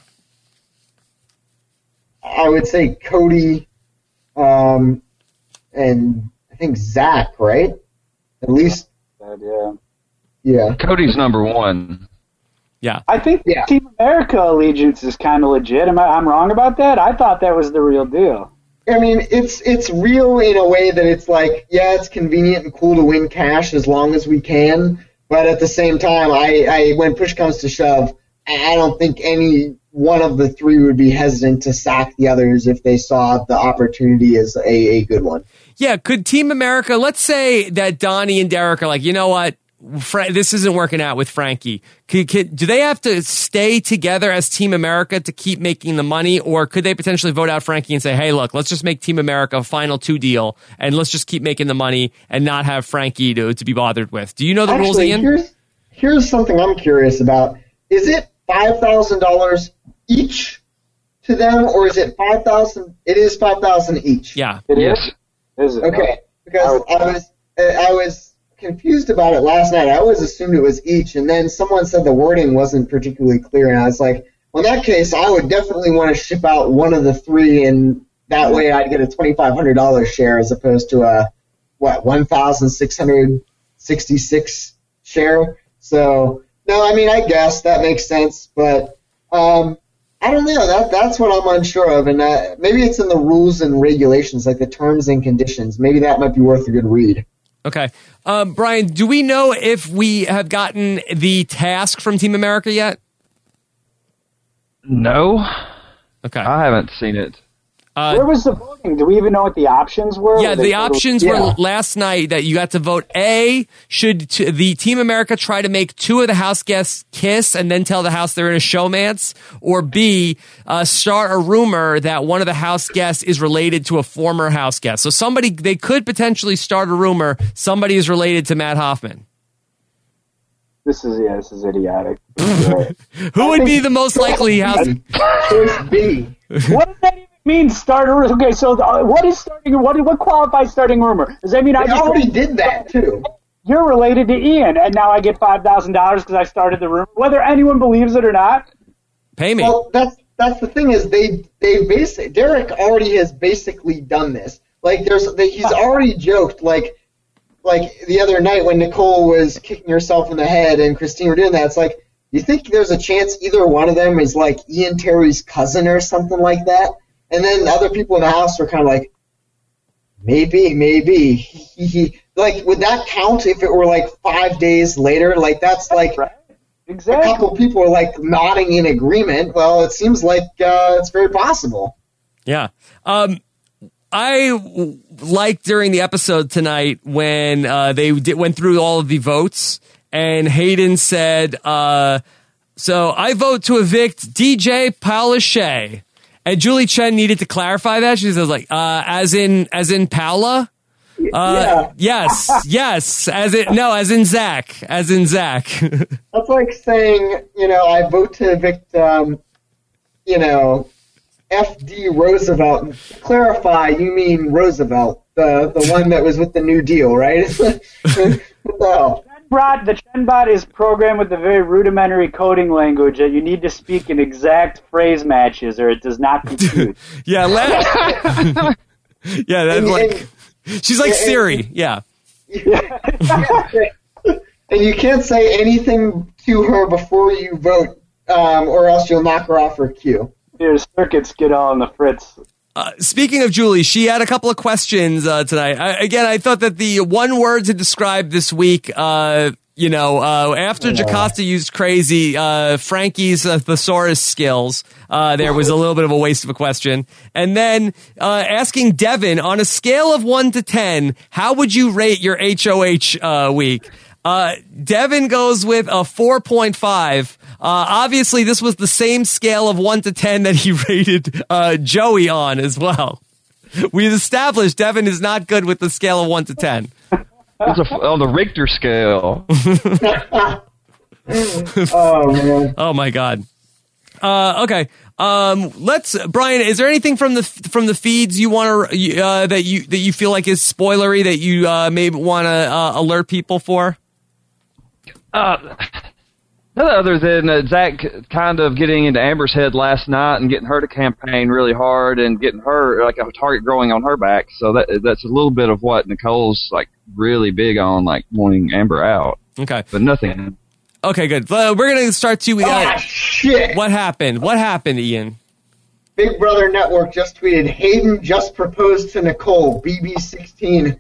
I would say Cody and I think Zach, right? At least. Yeah.
Cody's number one.
Yeah.
I think Team America allegiance is kind of legit. I'm wrong about that? I thought that was the real deal.
I mean, it's real in a way that it's like, yeah, it's convenient and cool to win cash as long as we can, but at the same time, I when push comes to shove, I don't think any one of the three would be hesitant to sack the others if they saw the opportunity as a good one.
Yeah, could Team America, let's say that Donnie and Derek are like, you know what? This isn't working out with Frankie. Do they have to stay together as Team America to keep making the money, or could they potentially vote out Frankie and say, hey, look, let's just make Team America a final 2 deal, and let's just keep making the money and not have Frankie to be bothered with? Do you know the rules, Ian?
Here's something I'm curious about. Is it $5,000 each to them, or is it $5,000? It is $5,000 each.
Yeah.
It is? Is it?
Okay, because I was confused about it last night. I always assumed it was each, and then someone said the wording wasn't particularly clear, and I was like, well, in that case, I would definitely want to ship out one of the three, and that way I'd get a $2,500 share as opposed to a, $1,666 share. So, no, I mean, I guess that makes sense, but I don't know. That's what I'm unsure of, and maybe it's in the rules and regulations, like the terms and conditions. Maybe that might be worth a good read.
Okay. Brian, do we know if we have gotten the task from Team America yet?
No.
Okay.
I haven't seen it.
Where was the voting? Do we even know what the options were?
Yeah, the options were last night that you got to vote A, should the Team America try to make 2 of the house guests kiss and then tell the house they're in a showmance, or B, start a rumor that one of the house guests is related to a former house guest. So they could potentially start a rumor somebody is related to Matt Hoffman.
This is idiotic.
Who would be the most likely house?
Choice B.
What does that even mean, starter? Okay, so what is starting? What qualifies starting rumor? Does that mean I
already did that too?
You're related to Ian, and now I get $5,000 because I started the rumor, whether anyone believes it or not.
Pay me.
Well, that's the thing is Derek already has basically done this. Like he's already joked like the other night when Nicole was kicking herself in the head and Christine were doing that. It's like, you think there's a chance either one of them is like Ian Terry's cousin or something like that? And then other people in the house were kind of like, maybe. Like, would that count if it were like 5 days later? Like, that's like
right. Exactly.
A couple people are like nodding in agreement. Well, it seems like it's very possible.
Yeah. I liked during the episode tonight when they went through all of the votes, and Hayden said, so I vote to evict DJ Paula Shea. And Julie Chen needed to clarify that. She says, like, as in Paula? Yes. As in Zach.
That's like saying, I vote to evict, F.D. Roosevelt. To clarify, you mean Roosevelt, the one that was with the New Deal, right? What the hell?
The Chenbot is programmed with a very rudimentary coding language that you need to speak in exact phrase matches or it does not compute.
That's like... She's like Siri, yeah.
And you can't say anything to her before you vote, or else you'll knock her off her queue.
Your circuits get all on the fritz.
Speaking of Julie, she had a couple of questions tonight. I thought that the one word to describe this week, after Jocasta used crazy, Frankie's thesaurus skills, there was a little bit of a waste of a question. And then asking Devin, on a scale of 1 to 10, how would you rate your HOH week? Devin goes with a 4.5. Obviously, this was the same scale of 1 to 10 that he rated Joey on as well. We've established Devin is not good with the scale of 1 to 10.
It's on the Richter scale.
Oh, man.
Oh, my God. Okay. Brian, is there anything from the feeds you want to that you feel like is spoilery that you maybe want to alert people for?
Other than Zach kind of getting into Amber's head last night and getting her to campaign really hard and getting her like a target growing on her back. So that's a little bit of what Nicole's like really big on, like wanting Amber out.
Okay,
but nothing.
Okay, good. We're gonna start to.
Shit!
What happened? What happened, Ian?
Big Brother Network just tweeted, Hayden just proposed to Nicole, BB16.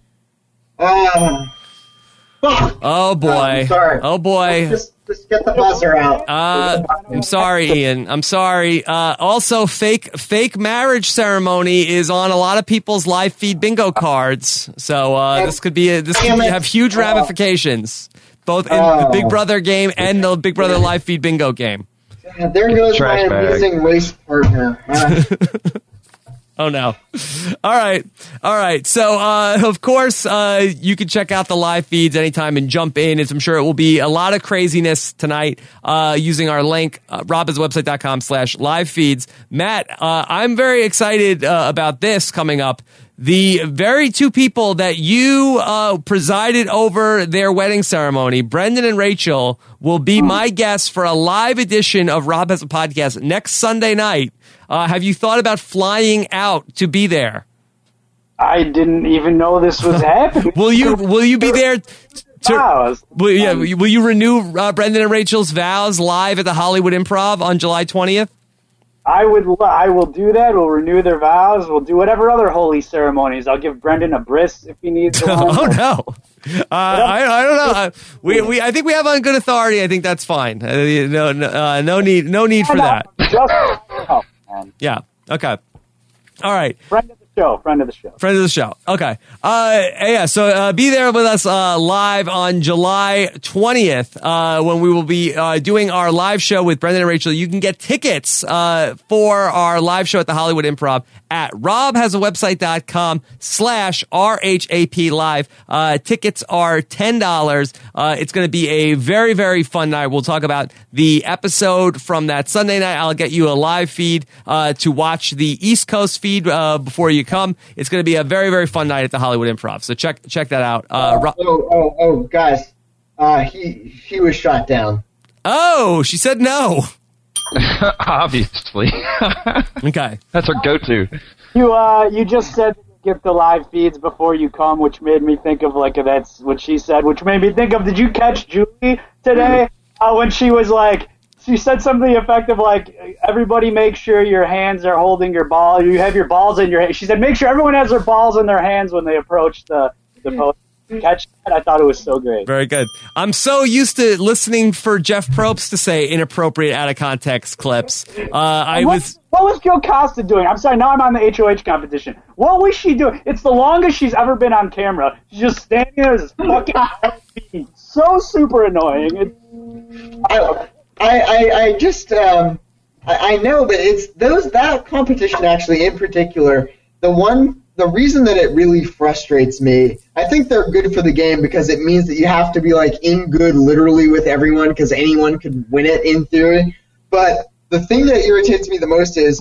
Fuck!
Oh, boy.
I'm sorry.
Oh, boy.
Just get the buzzer out.
I'm sorry, Ian. I'm sorry. Also, fake marriage ceremony is on a lot of people's live feed bingo cards. So this could have huge ramifications, both in the Big Brother game and the Big Brother live feed bingo game.
There goes my amazing race partner.
Oh, no. All right. So, of course, you can check out the live feeds anytime and jump in. I'm sure it will be a lot of craziness tonight using our link, robhasawebsite.com/live feeds. Matt, I'm very excited about this coming up. The very two people that you presided over their wedding ceremony, Brendan and Rachel, will be my guests for a live edition of Rob Has a Podcast next Sunday night. Have you thought about flying out to be there?
I didn't even know this was happening.
Will you be there? Will you renew Brendan and Rachel's vows live at the Hollywood Improv on July 20th?
I will do that. We'll renew their vows. We'll do whatever other holy ceremonies. I'll give Brendan a bris if he needs one.
Oh no, I don't know. I think we have on good authority. I think that's fine. No need for that. Yeah. Okay. All right.
Friend of the show. Okay. Yeah. So be there with us live on July 20th when we will be doing our live show with Brendan and Rachel. You can get tickets for our live show at the Hollywood Improv at robhasawebsite.com/RHAP live. Tickets are $10. It's going to be a very, very fun night. We'll talk about the episode from that Sunday night. I'll get you a live feed to watch the East Coast feed before you come. It's going to be a very, very fun night at the Hollywood Improv. So check that out.
Guys, he was shot down.
Oh, she said no.
Obviously.
Okay.
That's her go-to.
You just said get the live feeds before you come, which made me think of that's what she said, which made me think of, did you catch Julie today when she was like, she said something effective like, everybody make sure your hands are holding your ball. You have your balls in your hands. She said, make sure everyone has their balls in their hands when they approach the post. Catch that? I thought it was so great.
Very good. I'm so used to listening for Jeff Probst to say inappropriate, out of context clips. What
was Jocasta doing? I'm sorry, now I'm on the HOH competition. What was she doing? It's the longest she's ever been on camera. She's just standing there as fucking so super annoying.
I know, but it's that competition actually in particular. The one the reason that it really frustrates me, I think they're good for the game because it means that you have to be like in good literally with everyone because anyone could win it in theory. But the thing that irritates me the most is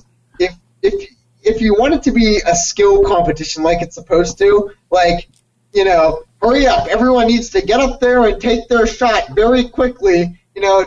if you want it to be a skill competition like it's supposed to, like, you know, hurry up, everyone needs to get up there and take their shot very quickly. You know,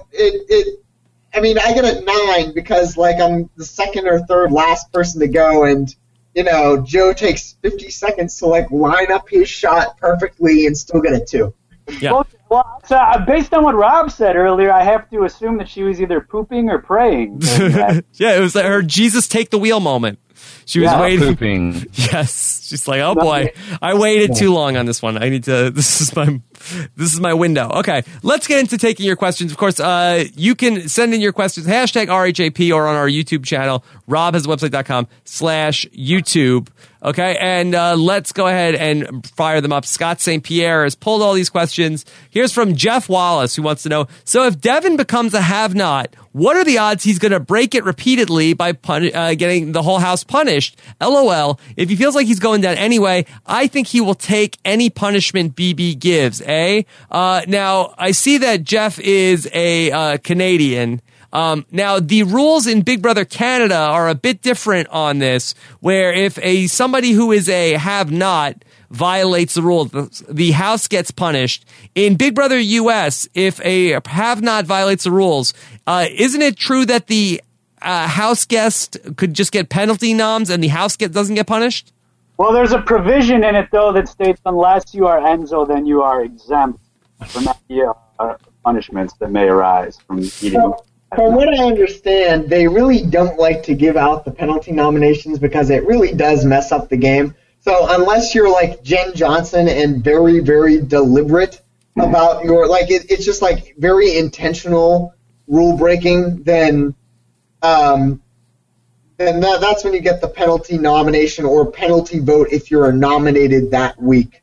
I mean, I get a 9 because, like, I'm the second or third last person to go, and, you know, Joe takes 50 seconds to, like, line up his shot perfectly and still get a 2.
Yeah.
Well, so based on what Rob said earlier, I have to assume that she was either pooping or praying.
Yeah, it was her Jesus take the wheel moment. She was waiting.
Pooping.
Yes, she's like, oh boy, I waited too long on this one. I need to. This is my window. Okay, let's get into taking your questions. Of course, you can send in your questions #RHAP or on our YouTube channel. Rob has a website.com/YouTube. Okay, and let's go ahead and fire them up. Scott St. Pierre has pulled all these questions. Here's from Jeff Wallace, who wants to know, so if Devin becomes a have-not, what are the odds he's going to break it repeatedly by getting the whole house punished? LOL. If he feels like he's going down anyway, I think he will take any punishment BB gives, eh? Now, I see that Jeff is a Canadian. Now, the rules in Big Brother Canada are a bit different on this, where if somebody who is a have-not violates the rules, the house gets punished. In Big Brother US, if a have-not violates the rules, isn't it true that the house guest could just get penalty noms and the house doesn't get punished?
Well, there's a provision in it, though, that states unless you are Enzo, then you are exempt from any punishments that may arise from eating.
From what I understand, they really don't like to give out the penalty nominations because it really does mess up the game. So unless you're like Jen Johnson and very, very deliberate about your, like, it's just like very intentional rule breaking, then that's when you get the penalty nomination or penalty vote if you're nominated that week.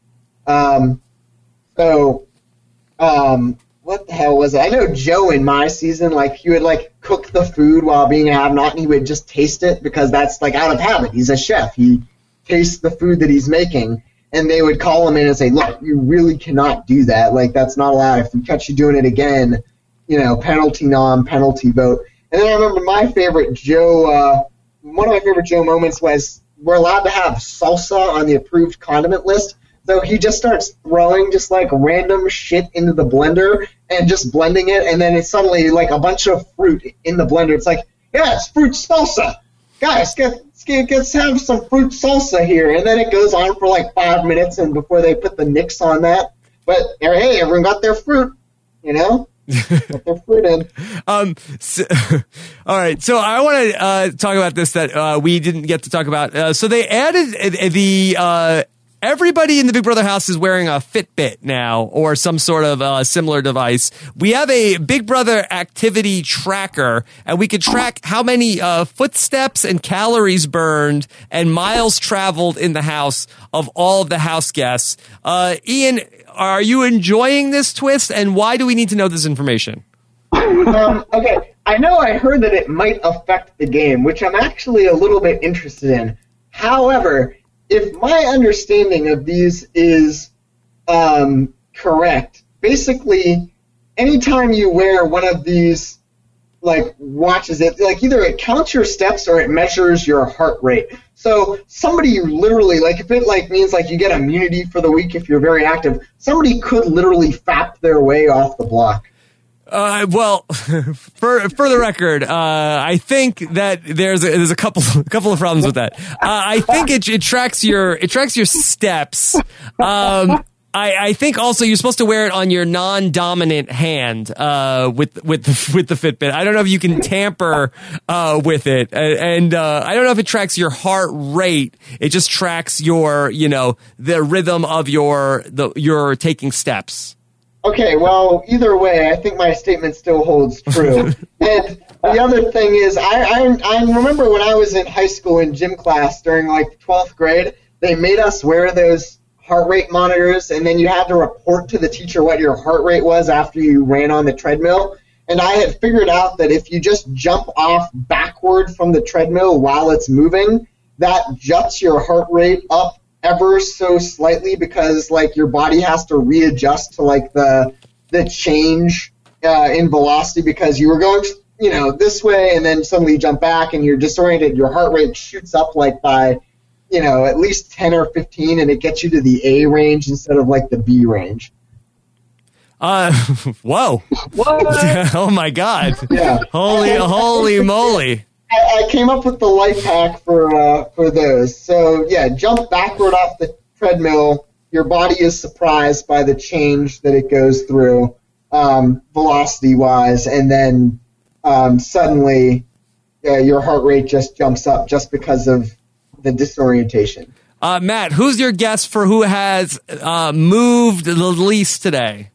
What the hell was it? I know Joe in my season, like, he would, like, cook the food while being a have-not, and he would just taste it because that's, like, out of habit. He's a chef. He tastes the food that he's making, and they would call him in and say, look, you really cannot do that. Like, that's not allowed. If we catch you doing it again, you know, penalty nom, penalty vote. And then I remember my favorite Joe, one of my favorite Joe moments was we're allowed to have salsa on the approved condiment list. So he just starts throwing just like random shit into the blender and just blending it, and then it's suddenly like a bunch of fruit in the blender. It's like, yeah, it's fruit salsa. Guys, let's have some fruit salsa here. And then it goes on for like 5 minutes, and before they put the nix on that. But hey, everyone got their fruit, you know? Got their fruit in.
All right, so I want to talk about this that we didn't get to talk about. So they added the everybody in the Big Brother house is wearing a Fitbit now or some sort of similar device. We have a Big Brother activity tracker, and we could track how many footsteps and calories burned and miles traveled in the house of all of the house guests. Ian, are you enjoying this twist, and why do we need to know this information?
Okay, I know I heard that it might affect the game, which I'm actually a little bit interested in. However, if my understanding of these is correct, basically, anytime you wear one of these, like, watches, it like either it counts your steps or it measures your heart rate. So somebody literally, like, if it like means like you get immunity for the week if you're very active, somebody could literally fap their way off the block.
Well, for the record, I think that there's a couple of problems with that. I think it tracks your steps. I think also you're supposed to wear it on your non-dominant hand with the Fitbit. I don't know if you can tamper with it, and I don't know if it tracks your heart rate. It just tracks your, you know, the rhythm of your taking steps.
Okay, well, either way, I think my statement still holds true. And the other thing is, I remember when I was in high school in gym class during, like, 12th grade, they made us wear those heart rate monitors, and then you had to report to the teacher what your heart rate was after you ran on the treadmill. And I had figured out that if you just jump off backward from the treadmill while it's moving, that juts your heart rate up ever so slightly because like your body has to readjust to like the change in velocity because you were going this way and then suddenly you jump back and you're disoriented. Your heart rate shoots up like by at least 10 or 15 and it gets you to the A range instead of like the B range.
Whoa.
What?
Oh my God.
Yeah.
Holy moly.
I came up with the life hack for those. So yeah, jump backward off the treadmill. Your body is surprised by the change that it goes through, velocity wise, and then suddenly your heart rate just jumps up just because of the disorientation.
Matt, who's your guess for who has moved the least today?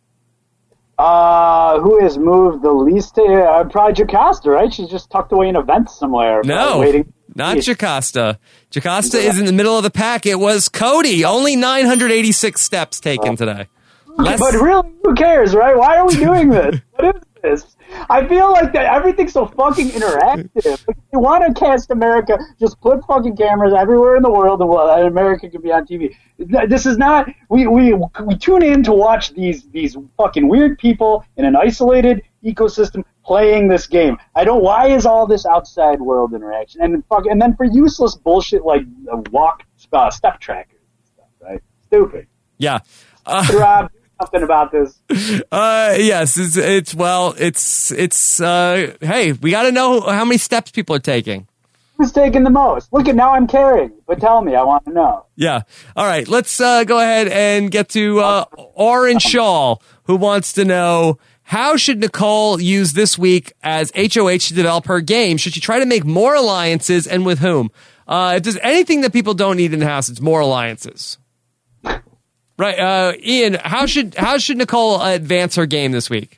Who has moved the least? Probably Jocasta, right? She's just tucked away in a vent somewhere.
No,
waiting.
not Jocasta. Jocasta is in the middle of the pack. It was Cody. Only 986 steps taken today.
But really, who cares, right? Why are we doing this? What is this? I feel like that everything's so fucking interactive. Like, if you want to cast America, just put fucking cameras everywhere in the world, and America can be on TV. This is not. We tune in to watch these fucking weird people in an isolated ecosystem playing this game. Why is all this outside world interaction and then for useless bullshit like step trackers and stuff, right? Stupid.
Yeah.
Rob, something about this.
Yes, hey, we got to know how many steps people are taking.
Who's taking the most? Look at now I'm carrying, but tell me, I want to know.
Yeah. All right, let's go ahead and get to Orange Shawl, who wants to know, how should Nicole use this week as HOH to develop her game? Should she try to make more alliances, and with whom? If there's anything that people don't need in the house, it's more alliances. Right, Ian. How should Nicole advance her game this week?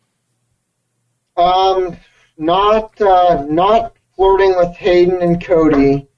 Not flirting with Hayden and Cody.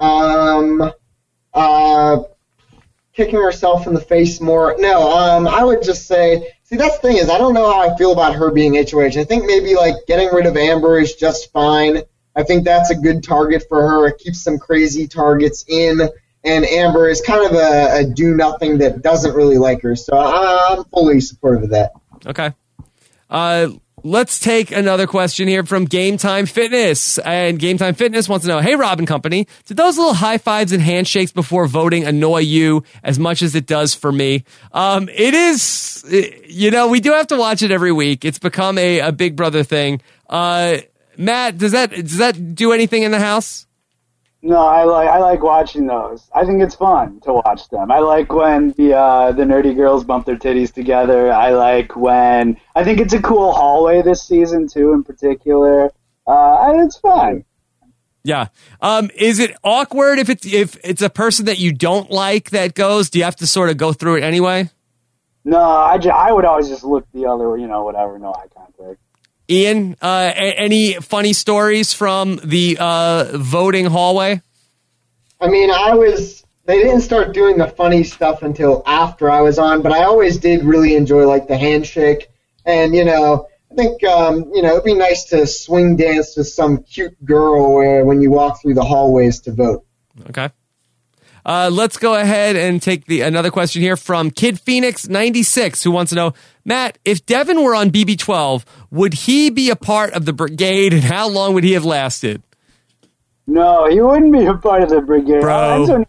Kicking herself in the face more. No, I would just say. See, that's the thing is, I don't know how I feel about her being HOH. I think maybe like getting rid of Amber is just fine. I think that's a good target for her. It keeps some crazy targets in. And Amber is kind of a do-nothing that doesn't really like her. So I'm fully supportive of that.
Okay. Let's take another question here from Game Time Fitness. And Game Time Fitness wants to know, hey, Rob and company, did those little high fives and handshakes before voting annoy you as much as it does for me? It is, we do have to watch it every week. It's become a Big Brother thing. Matt, does that do anything in the house?
No, I like watching those. I think it's fun to watch them. I like when the nerdy girls bump their titties together. I think it's a cool hallway this season too, in particular. It's fun.
Yeah. Is it awkward if it's a person that you don't like that goes? Do you have to sort of go through it anyway?
No, I would always just look the other, whatever, no eye contact.
Ian, any funny stories from the voting hallway?
I mean, they didn't start doing the funny stuff until after I was on, but I always did really enjoy like the handshake. And, I think, it'd be nice to swing dance with some cute girl when you walk through the hallways to vote.
Okay. Let's go ahead and take another question here from Kid Phoenix 96, who wants to know, Matt, if Devin were on BB12, would he be a part of the brigade, and how long would he have lasted?
No, he wouldn't be a part of the brigade.
Bro,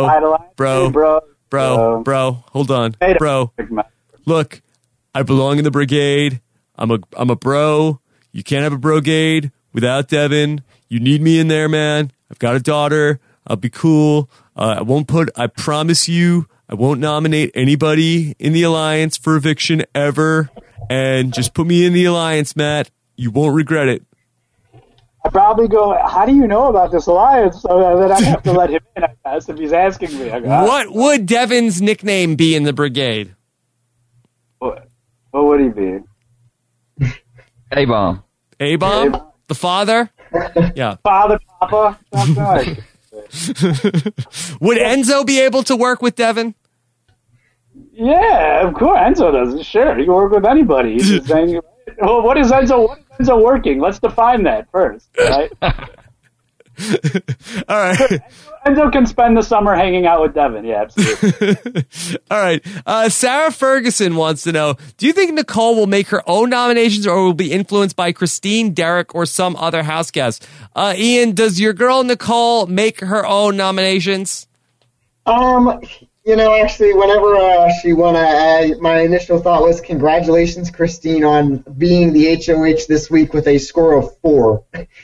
hold on. Bro, look, I belong in the brigade. I'm a bro. You can't have a brigade without Devin. You need me in there, man. I've got a daughter. I'll be cool. I promise you, I won't nominate anybody in the Alliance for eviction ever. And just put me in the Alliance, Matt. You won't regret it.
I probably go, how do you know about this Alliance? So that I have to let him in, I guess, if he's asking me.
What would Devin's nickname be in the brigade?
What would he be?
A-bomb.
A-bomb? The father? Yeah.
Father, Papa, something like
Would Enzo be able to work with Devin?
Yeah, of course. Enzo does. Sure, he can work with anybody. He's just saying, well, what is Enzo working? Let's define that first, right?
All right.
Enzo can spend the summer hanging out with Devin. Yeah, absolutely.
All right. Sarah Ferguson wants to know, do you think Nicole will make her own nominations or will be influenced by Christine, Derek, or some other house guest? Ian, does your girl Nicole make her own nominations?
Actually, whenever she won, my initial thought was, congratulations, Christine, on being the HOH this week with a score of 4.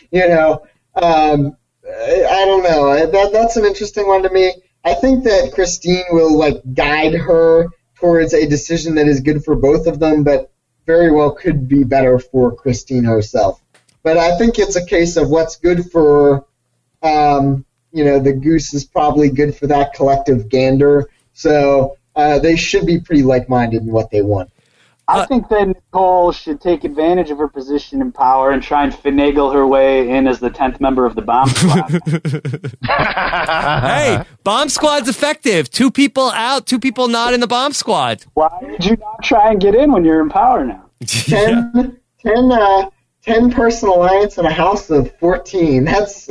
I don't know. That's an interesting one to me. I think that Christine will guide her towards a decision that is good for both of them, but very well could be better for Christine herself. But I think it's a case of what's good for the goose is probably good for that collective gander. So they should be pretty like-minded in what they want.
I think that Nicole should take advantage of her position in power and try and finagle her way in as the 10th member of the Bomb Squad.
Hey, Bomb Squad's effective. 2 people out, 2 people not in the Bomb Squad.
Why did you not try and get in when you're in power now?
10-person alliance in a house of 14. That's...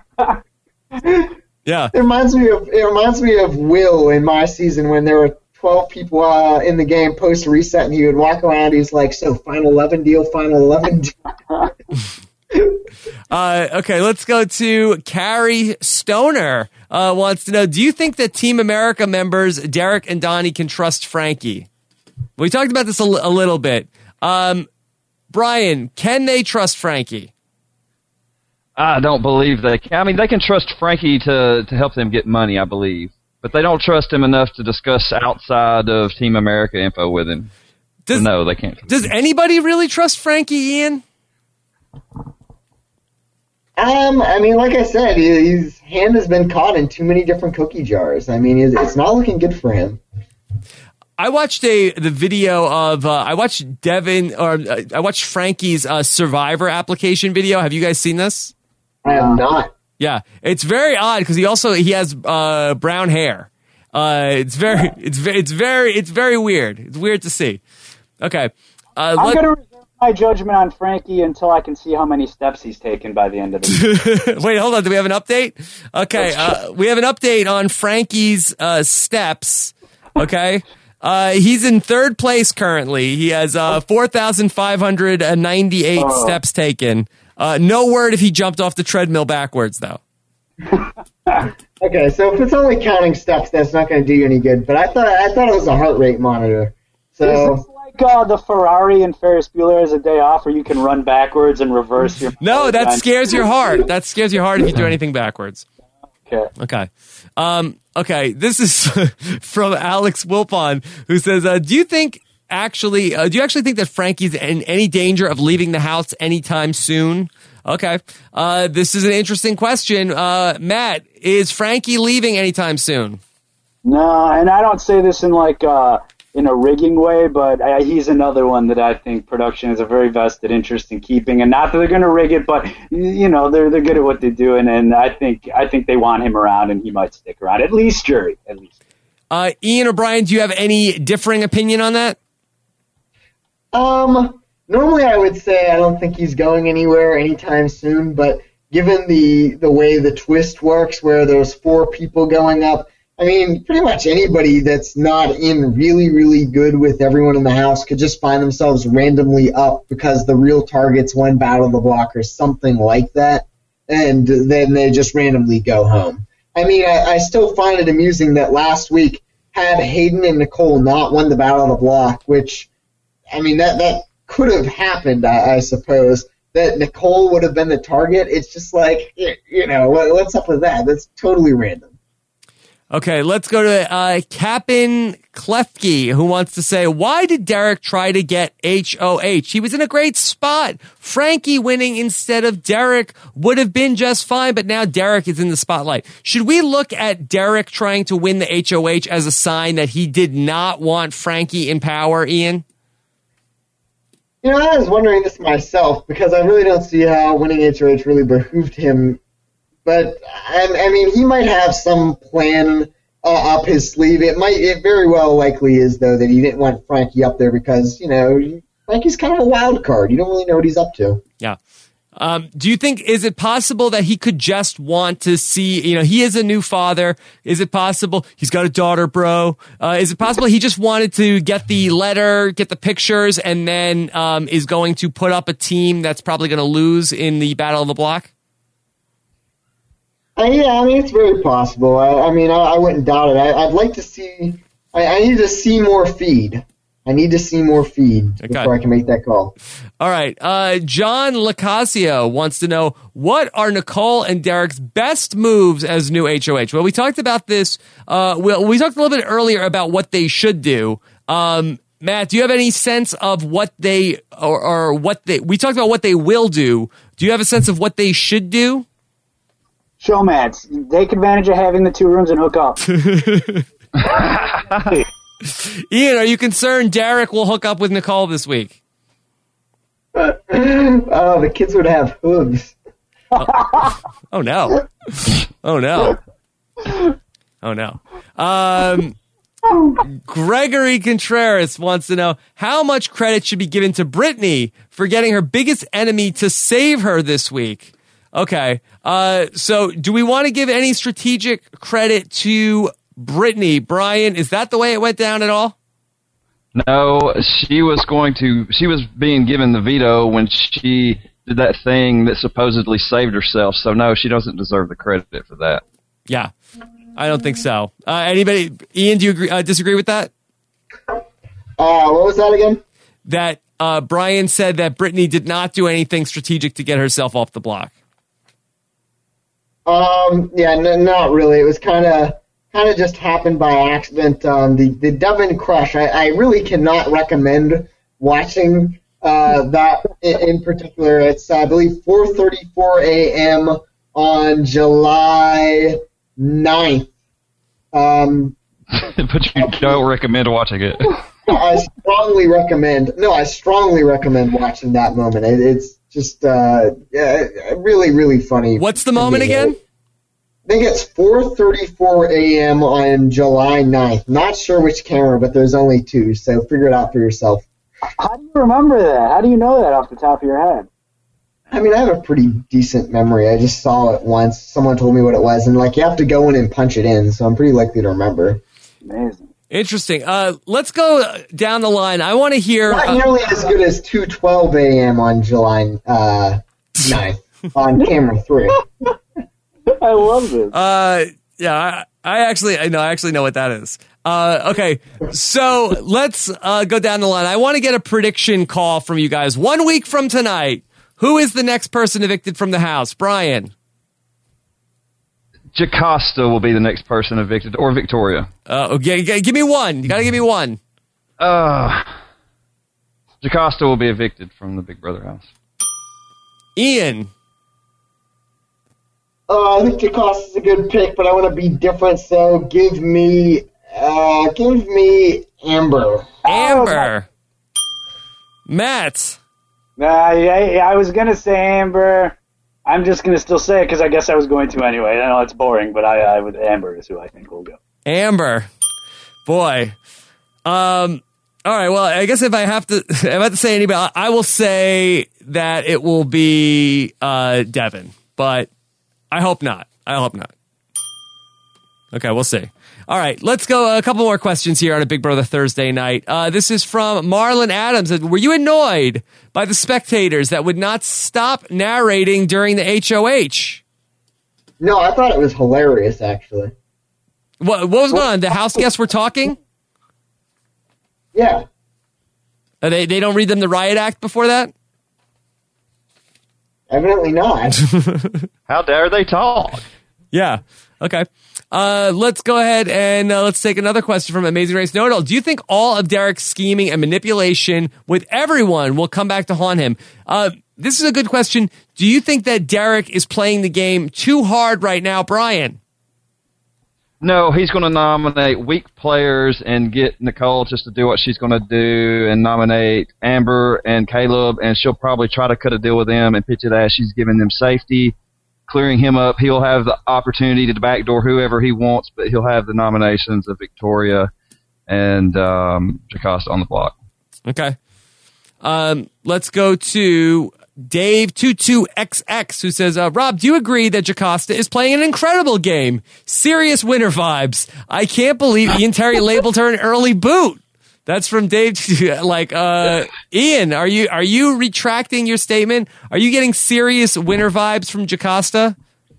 Yeah.
It reminds me of Will in my season when there were 12 people in the game post reset, and he would walk around. He's like, "So, final 11 deal, final 11 deal."
Okay, let's go to Carrie Stoner. Wants to know: do you think that Team America members Derek and Donnie can trust Frankie? We talked about this a little bit. Brian, can they trust Frankie?
I don't believe they can. I mean, they can trust Frankie to help them get money, I believe. But they don't trust him enough to discuss outside of Team America info with him. No, they can't.
Does anybody really trust Frankie, Ian?
I mean, like I said, his hand has been caught in too many different cookie jars. I mean, it's not looking good for him.
I watched the video of I watched Frankie's Survivor application video. Have you guys seen this?
I have not.
Yeah, it's very odd because he has brown hair. It's very weird. It's weird to see. Okay,
I'm going to reserve my judgment on Frankie until I can see how many steps he's taken by the end of the
Wait, hold on. Do we have an update? Okay, we have an update on Frankie's steps. Okay. He's in 3rd place currently. He has 4,598 steps taken. No word if he jumped off the treadmill backwards, though.
Okay, so if it's only counting steps, that's not going to do you any good. But I thought it was a heart rate monitor. So
is this like the Ferrari and Ferris Bueller has a day off, where you can run backwards and reverse your?
No, that scares your heart. That scares your heart if you do anything backwards.
Okay.
Okay. This is from Alex Wilpon, who says, do you actually think that Frankie's in any danger of leaving the house anytime soon? Okay. This is an interesting question. Matt, is Frankie leaving anytime soon?
No, and I don't say this in in a rigging way, but he's another one that I think production has a very vested interest in keeping. And not that they're going to rig it, but they're good at what they do, and I think they want him around, and he might stick around, at least jury, at least.
Ian or Brian, do you have any differing opinion on that?
Normally I would say I don't think he's going anywhere anytime soon, but given the way the twist works, where there's 4 people going up, I mean, pretty much anybody that's not in really, really good with everyone in the house could just find themselves randomly up because the real targets won Battle of the Block or something like that, and then they just randomly go home. I mean, I still find it amusing that last week, had Hayden and Nicole not won the Battle of the Block, which, I mean, that could have happened, I suppose, that Nicole would have been the target. It's just like, what's up with that? That's totally random.
Okay, let's go to Captain Klefke, who wants to say, why did Derek try to get HOH? He was in a great spot. Frankie winning instead of Derek would have been just fine, but now Derek is in the spotlight. Should we look at Derek trying to win the HOH as a sign that he did not want Frankie in power, Ian?
I was wondering this myself, because I really don't see how winning HOH really behooved him. But, I mean, he might have some plan up his sleeve. It very well likely is, though, that he didn't want Frankie up there because, Frankie's kind of a wild card. You don't really know what he's up to.
Yeah. Do you think, is it possible that he could just want to see, he is a new father. Is it possible he's got a daughter, bro? Is it possible he just wanted to get the letter, get the pictures, and then is going to put up a team that's probably going to lose in the Battle of the Block?
Yeah, it's very possible. I wouldn't doubt it. I'd like to see, I need to see more feed. Before I can make that call.
All right. John Lacasio wants to know, what are Nicole and Derek's best moves as new HOH? Well, we talked about this. We talked a little bit earlier about what they should do. Matt, do you have any sense of what they, or what they, we talked about what they will do. Do you have a sense of what they should do?
Showmats. Take advantage of having the 2 rooms and hook up.
Ian, are you concerned Derek will hook up with Nicole this week?
Oh, the kids would have hooves.
Oh no. Oh no. Oh no. Gregory Contreras wants to know, how much credit should be given to Brittany for getting her biggest enemy to save her this week? Okay. So do we want to give any strategic credit to Brittany? Brian, is that the way it went down at all?
No, she was being given the veto when she did that thing that supposedly saved herself. So no, she doesn't deserve the credit for that.
Yeah, I don't think so. Anybody? Ian, do you disagree with that?
What was that again?
That Brian said that Brittany did not do anything strategic to get herself off the block.
Yeah, not really. It was kind of just happened by accident. The Devin Crush, I really cannot recommend watching that in particular. It's, I believe, 4:34 a.m. on July 9th.
But you don't recommend watching it.
I strongly recommend watching that moment. It's just really, really funny.
What's the moment again?
I think it's 4:34 a.m. on July 9th. Not sure which camera, but there's only 2, so figure it out for yourself.
How do you remember that? How do you know that off the top of your head?
I have a pretty decent memory. I just saw it once. Someone told me what it was, and you have to go in and punch it in, so I'm pretty likely to remember.
Amazing.
Interesting. Let's go down the line. I want to hear...
Not nearly as good as 2:12 a.m. on July 9th on camera 3.
I love this.
Yeah, I actually know what that is. Okay, so let's go down the line. I want to get a prediction call from you guys. 1 week from tonight, who is the next person evicted from the house? Brian?
Jocasta will be the next person evicted, or Victoria.
Okay, give me one. You got to give me one.
Jocasta will be evicted from the Big Brother house.
Ian?
I think Jacosta's a good pick, but I want to be different, so give me Amber.
Amber. Matt.
I was going to say Amber. I'm just going to still say it because I guess I was going to anyway. I know it's boring, but I would Amber is who I think will go.
Amber. Boy. All right, well, I guess if I have to say anybody, I will say that it will be Devin, but I hope not. Okay, we'll see. All right, let's go. A couple more questions here on a Big Brother Thursday night. This is from Marlon Adams. Were you annoyed by the spectators that would not stop narrating during the HOH?
No, I thought it was hilarious, actually.
What was going on? The house guests were talking?
Yeah.
They don't read them the riot act before that?
Evidently not.
How dare they talk?
Yeah. Okay. Let's go ahead and let's take another question from Amazing Race Nodal. Do you think all of Derek's scheming and manipulation with everyone will come back to haunt him? This is a good question. Do you think that Derek is playing the game too hard right now, Brian?
No, he's going to nominate weak players and get Nicole just to do what she's going to do and nominate Amber and Caleb, and she'll probably try to cut a deal with them and pitch it as she's giving them safety, clearing him up. He'll have the opportunity to backdoor whoever he wants, but he'll have the nominations of Victoria and Jocasta on the block.
Okay. Let's go to Dave22XX, who says, Rob, do you agree that Jocasta is playing an incredible game? Serious winner vibes. I can't believe Ian Terry labeled her an early boot. That's from Dave. Ian, are you retracting your statement? Are you getting serious winner vibes from Jocasta?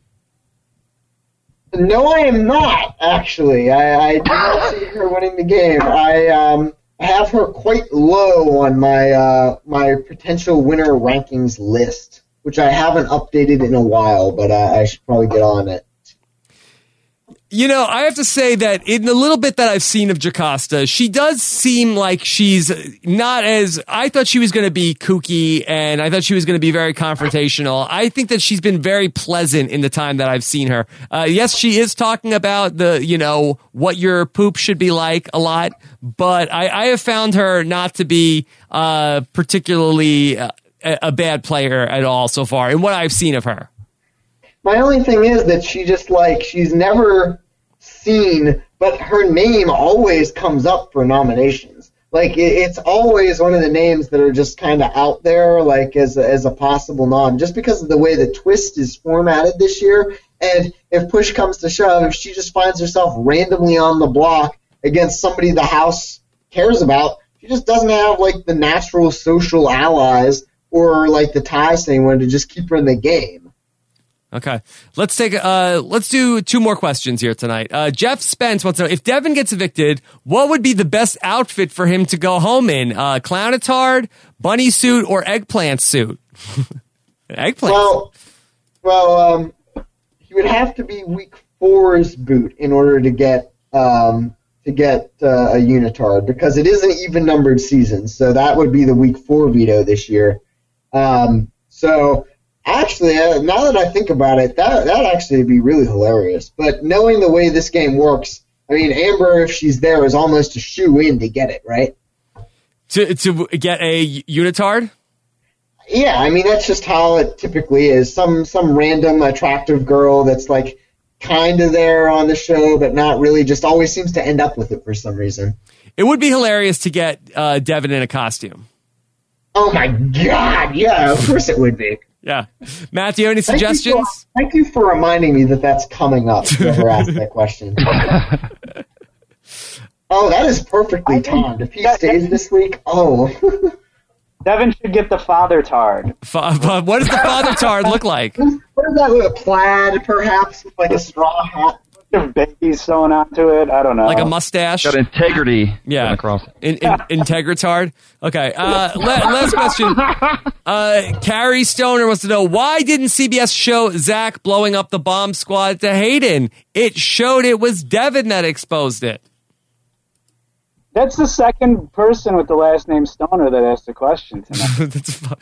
No, I am not, actually. I do not see her winning the game. I have her quite low on my potential winner rankings list, which I haven't updated in a while, but I should probably get on it.
You know, I have to say that in the little bit that I've seen of Jocasta, she does seem like she's not as... I thought she was going to be kooky, and I thought she was going to be very confrontational. I think that she's been very pleasant in the time that I've seen her. Yes, she is talking about what your poop should be like a lot, but I have found her not to be particularly a bad player at all so far in what I've seen of her.
My only thing is that she's never seen, but her name always comes up for nominations. Like, it's always one of the names that are just kind of out there, like, as a possible nom, just because of the way the twist is formatted this year. And if push comes to shove, if she just finds herself randomly on the block against somebody the House cares about, she just doesn't have, like, the natural social allies or, like, the ties to anyone to just keep her in the game.
Okay, let's do two more questions here tonight. Jeff Spence wants to know, if Devin gets evicted, what would be the best outfit for him to go home in? Clownatard, bunny suit, or eggplant suit? Eggplant.
Well, he would have to be week 4's boot in order to get a unitard, because it is an even numbered season, so that would be the week 4 veto this year. Actually, now that I think about it, that actually would be really hilarious. But knowing the way this game works, I mean, Amber, if she's there, is almost a shoe-in to get it, right?
To get a unitard?
Yeah, I mean, that's just how it typically is. Some random attractive girl that's, like, kind of there on the show, but not really, just always seems to end up with it for some reason.
It would be hilarious to get Devin in a costume.
Oh, my God, yeah, of course it would be.
Yeah. Matt, do you have any suggestions?
Thank you for reminding me that that's coming up, whoever asked that question. Oh, that is perfectly timed. If he stays this week,
Devin should get the father tard.
What does the father tard look like?
What is that, with a plaid, perhaps, with like a straw hat?
Babies sewn onto it. I don't know.
Like a mustache.
Got integrity.
Yeah.
Across.
Integritard. Okay. Last question. Carrie Stoner wants to know, why didn't CBS show Zach blowing up the bomb squad to Hayden? It showed it was Devin that exposed it.
That's the second person with the last name Stoner that asked the question tonight.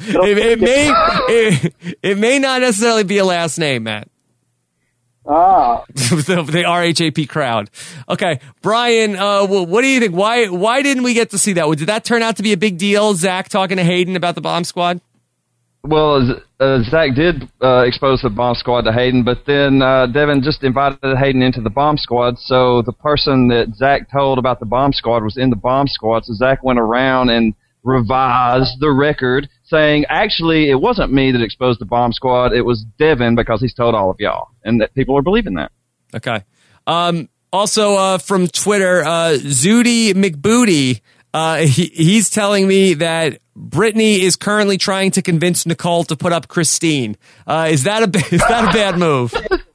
It may not necessarily be a last name, Matt.
Ah.
The RHAP crowd. Okay, Brian, what do you think? Why didn't we get to see that? Did that turn out to be a big deal, Zach talking to Hayden about the bomb squad?
Well, Zach did expose the bomb squad to Hayden, but then Devin just invited Hayden into the bomb squad, so the person that Zach told about the bomb squad was in the bomb squad, so Zach went around and revised the record, saying, actually, it wasn't me that exposed the bomb squad, it was Devin, because he's told all of y'all, and that people are believing that.
Okay. Also, from Twitter, Zudi McBooty, he's telling me that Brittany is currently trying to convince Nicole to put up Christine. Is that a bad move?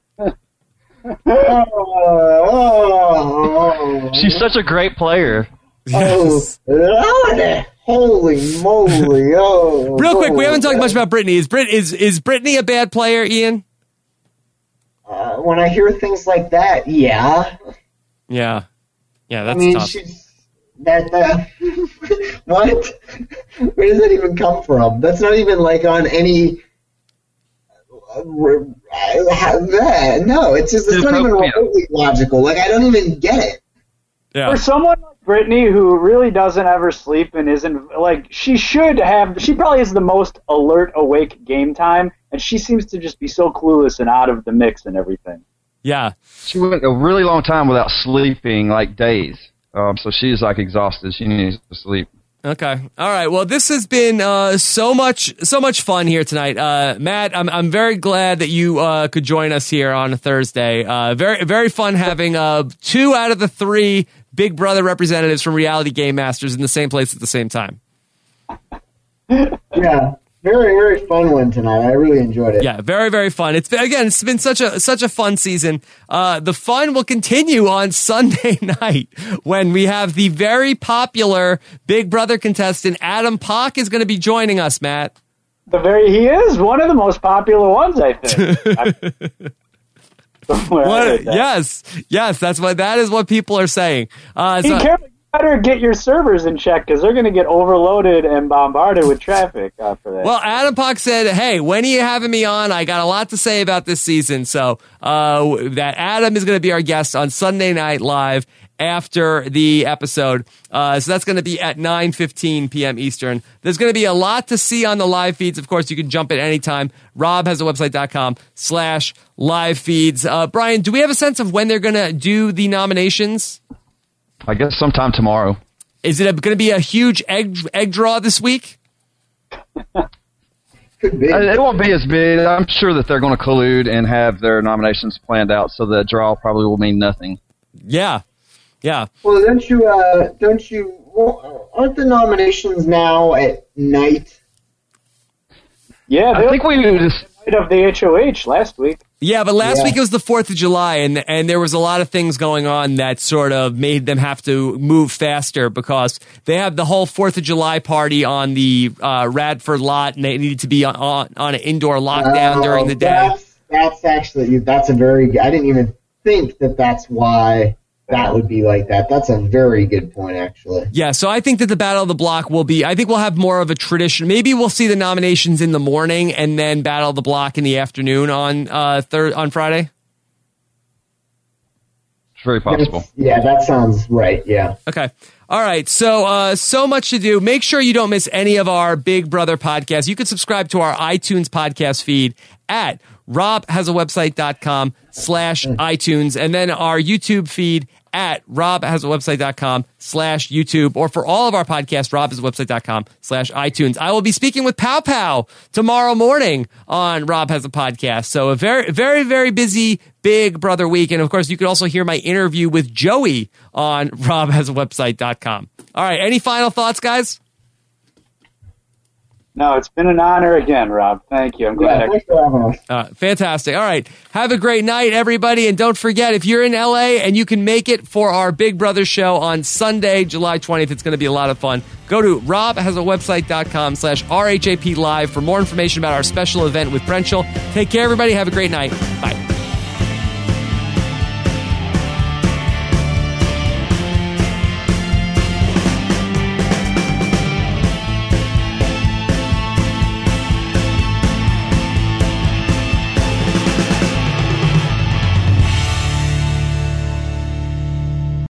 She's such a great player.
Yes.
Oh, Lord. Holy moly! Oh,
real quick, we haven't talked much about Brittany. Is Brittany a bad player, Ian?
When I hear things like that, yeah.
Yeah, that's tough.
She's that. What? Where does that even come from? That's not even like on any. No, it's not even remotely logical. Like, I don't even get it.
Yeah.
For someone like Brittany, who really doesn't ever sleep and isn't, like, she probably has the most alert, awake game time, and she seems to just be so clueless and out of the mix and everything.
Yeah.
She went a really long time without sleeping, like days. So she's, like, exhausted. She needs to sleep.
Okay. All right. Well, this has been so much fun here tonight. Matt, I'm very glad that you could join us here on a Thursday. Very, very fun having 2 out of the 3 Big Brother representatives from Reality Game Masters in the same place at the same time.
Yeah. Very, very fun one tonight. I really enjoyed it.
Yeah, very, very fun. It's been such a fun season. The fun will continue on Sunday night when we have the very popular Big Brother contestant Adam Pock is going to be joining us, Matt.
He is one of the most popular ones, I think.
Yes, that is what people are saying.
You better get your servers in check because they're going to get overloaded and bombarded with traffic after that.
Well, Adam Pock said, hey, when are you having me on? I got a lot to say about this season. So that Adam is going to be our guest on Sunday Night Live after the episode. So that's going to be at 9:15 p.m. Eastern. There's going to be a lot to see on the live feeds. Of course, you can jump at any time. robhasawebsite.com/live feeds. Brian, do we have a sense of when they're going to do the nominations?
I guess sometime tomorrow.
Is it going to be a huge egg draw this week?
Could be.
It won't be as big. I'm sure that they're going to collude and have their nominations planned out, so the draw probably will mean nothing.
Yeah.
Well, don't you? Aren't the nominations now at night?
Yeah,
I think we just
of the HOH last week.
Yeah, but last week it was the 4th of July, and there was a lot of things going on that sort of made them have to move faster because they have the whole 4th of July party on the Radford lot, and they needed to be on an indoor lockdown during the day.
That's a very. I didn't even think that's why that would be like that. That's a very good point, actually.
Yeah, so I think that the Battle of the Block will be. I think we'll have more of a tradition. Maybe we'll see the nominations in the morning and then Battle of the Block in the afternoon on Friday.
It's very possible.
Yeah, that sounds right. Yeah.
Okay. All right. So much to do. Make sure you don't miss any of our Big Brother podcasts. You can subscribe to our iTunes podcast feed at robhasawebsite.com/iTunes, and then our YouTube feed at robhasawebsite.com/YouTube, or for all of our podcasts, robhasawebsite.com/iTunes. I will be speaking with Pow Pow tomorrow morning on Rob Has a Podcast. So a very, very, very busy Big Brother week. And of course, you can also hear my interview with Joey on robhasawebsite.com. All right. Any final thoughts, guys?
No, it's been an honor again, Rob. Thank you. I'm glad.
Thanks for having us.
Fantastic. All right. Have a great night, everybody. And don't forget, if you're in LA and you can make it for our Big Brother show on Sunday, July 20th, it's going to be a lot of fun. Go to robhasawebsite.com/RHAP Live for more information about our special event with Brenchel. Take care, everybody. Have a great night. Bye.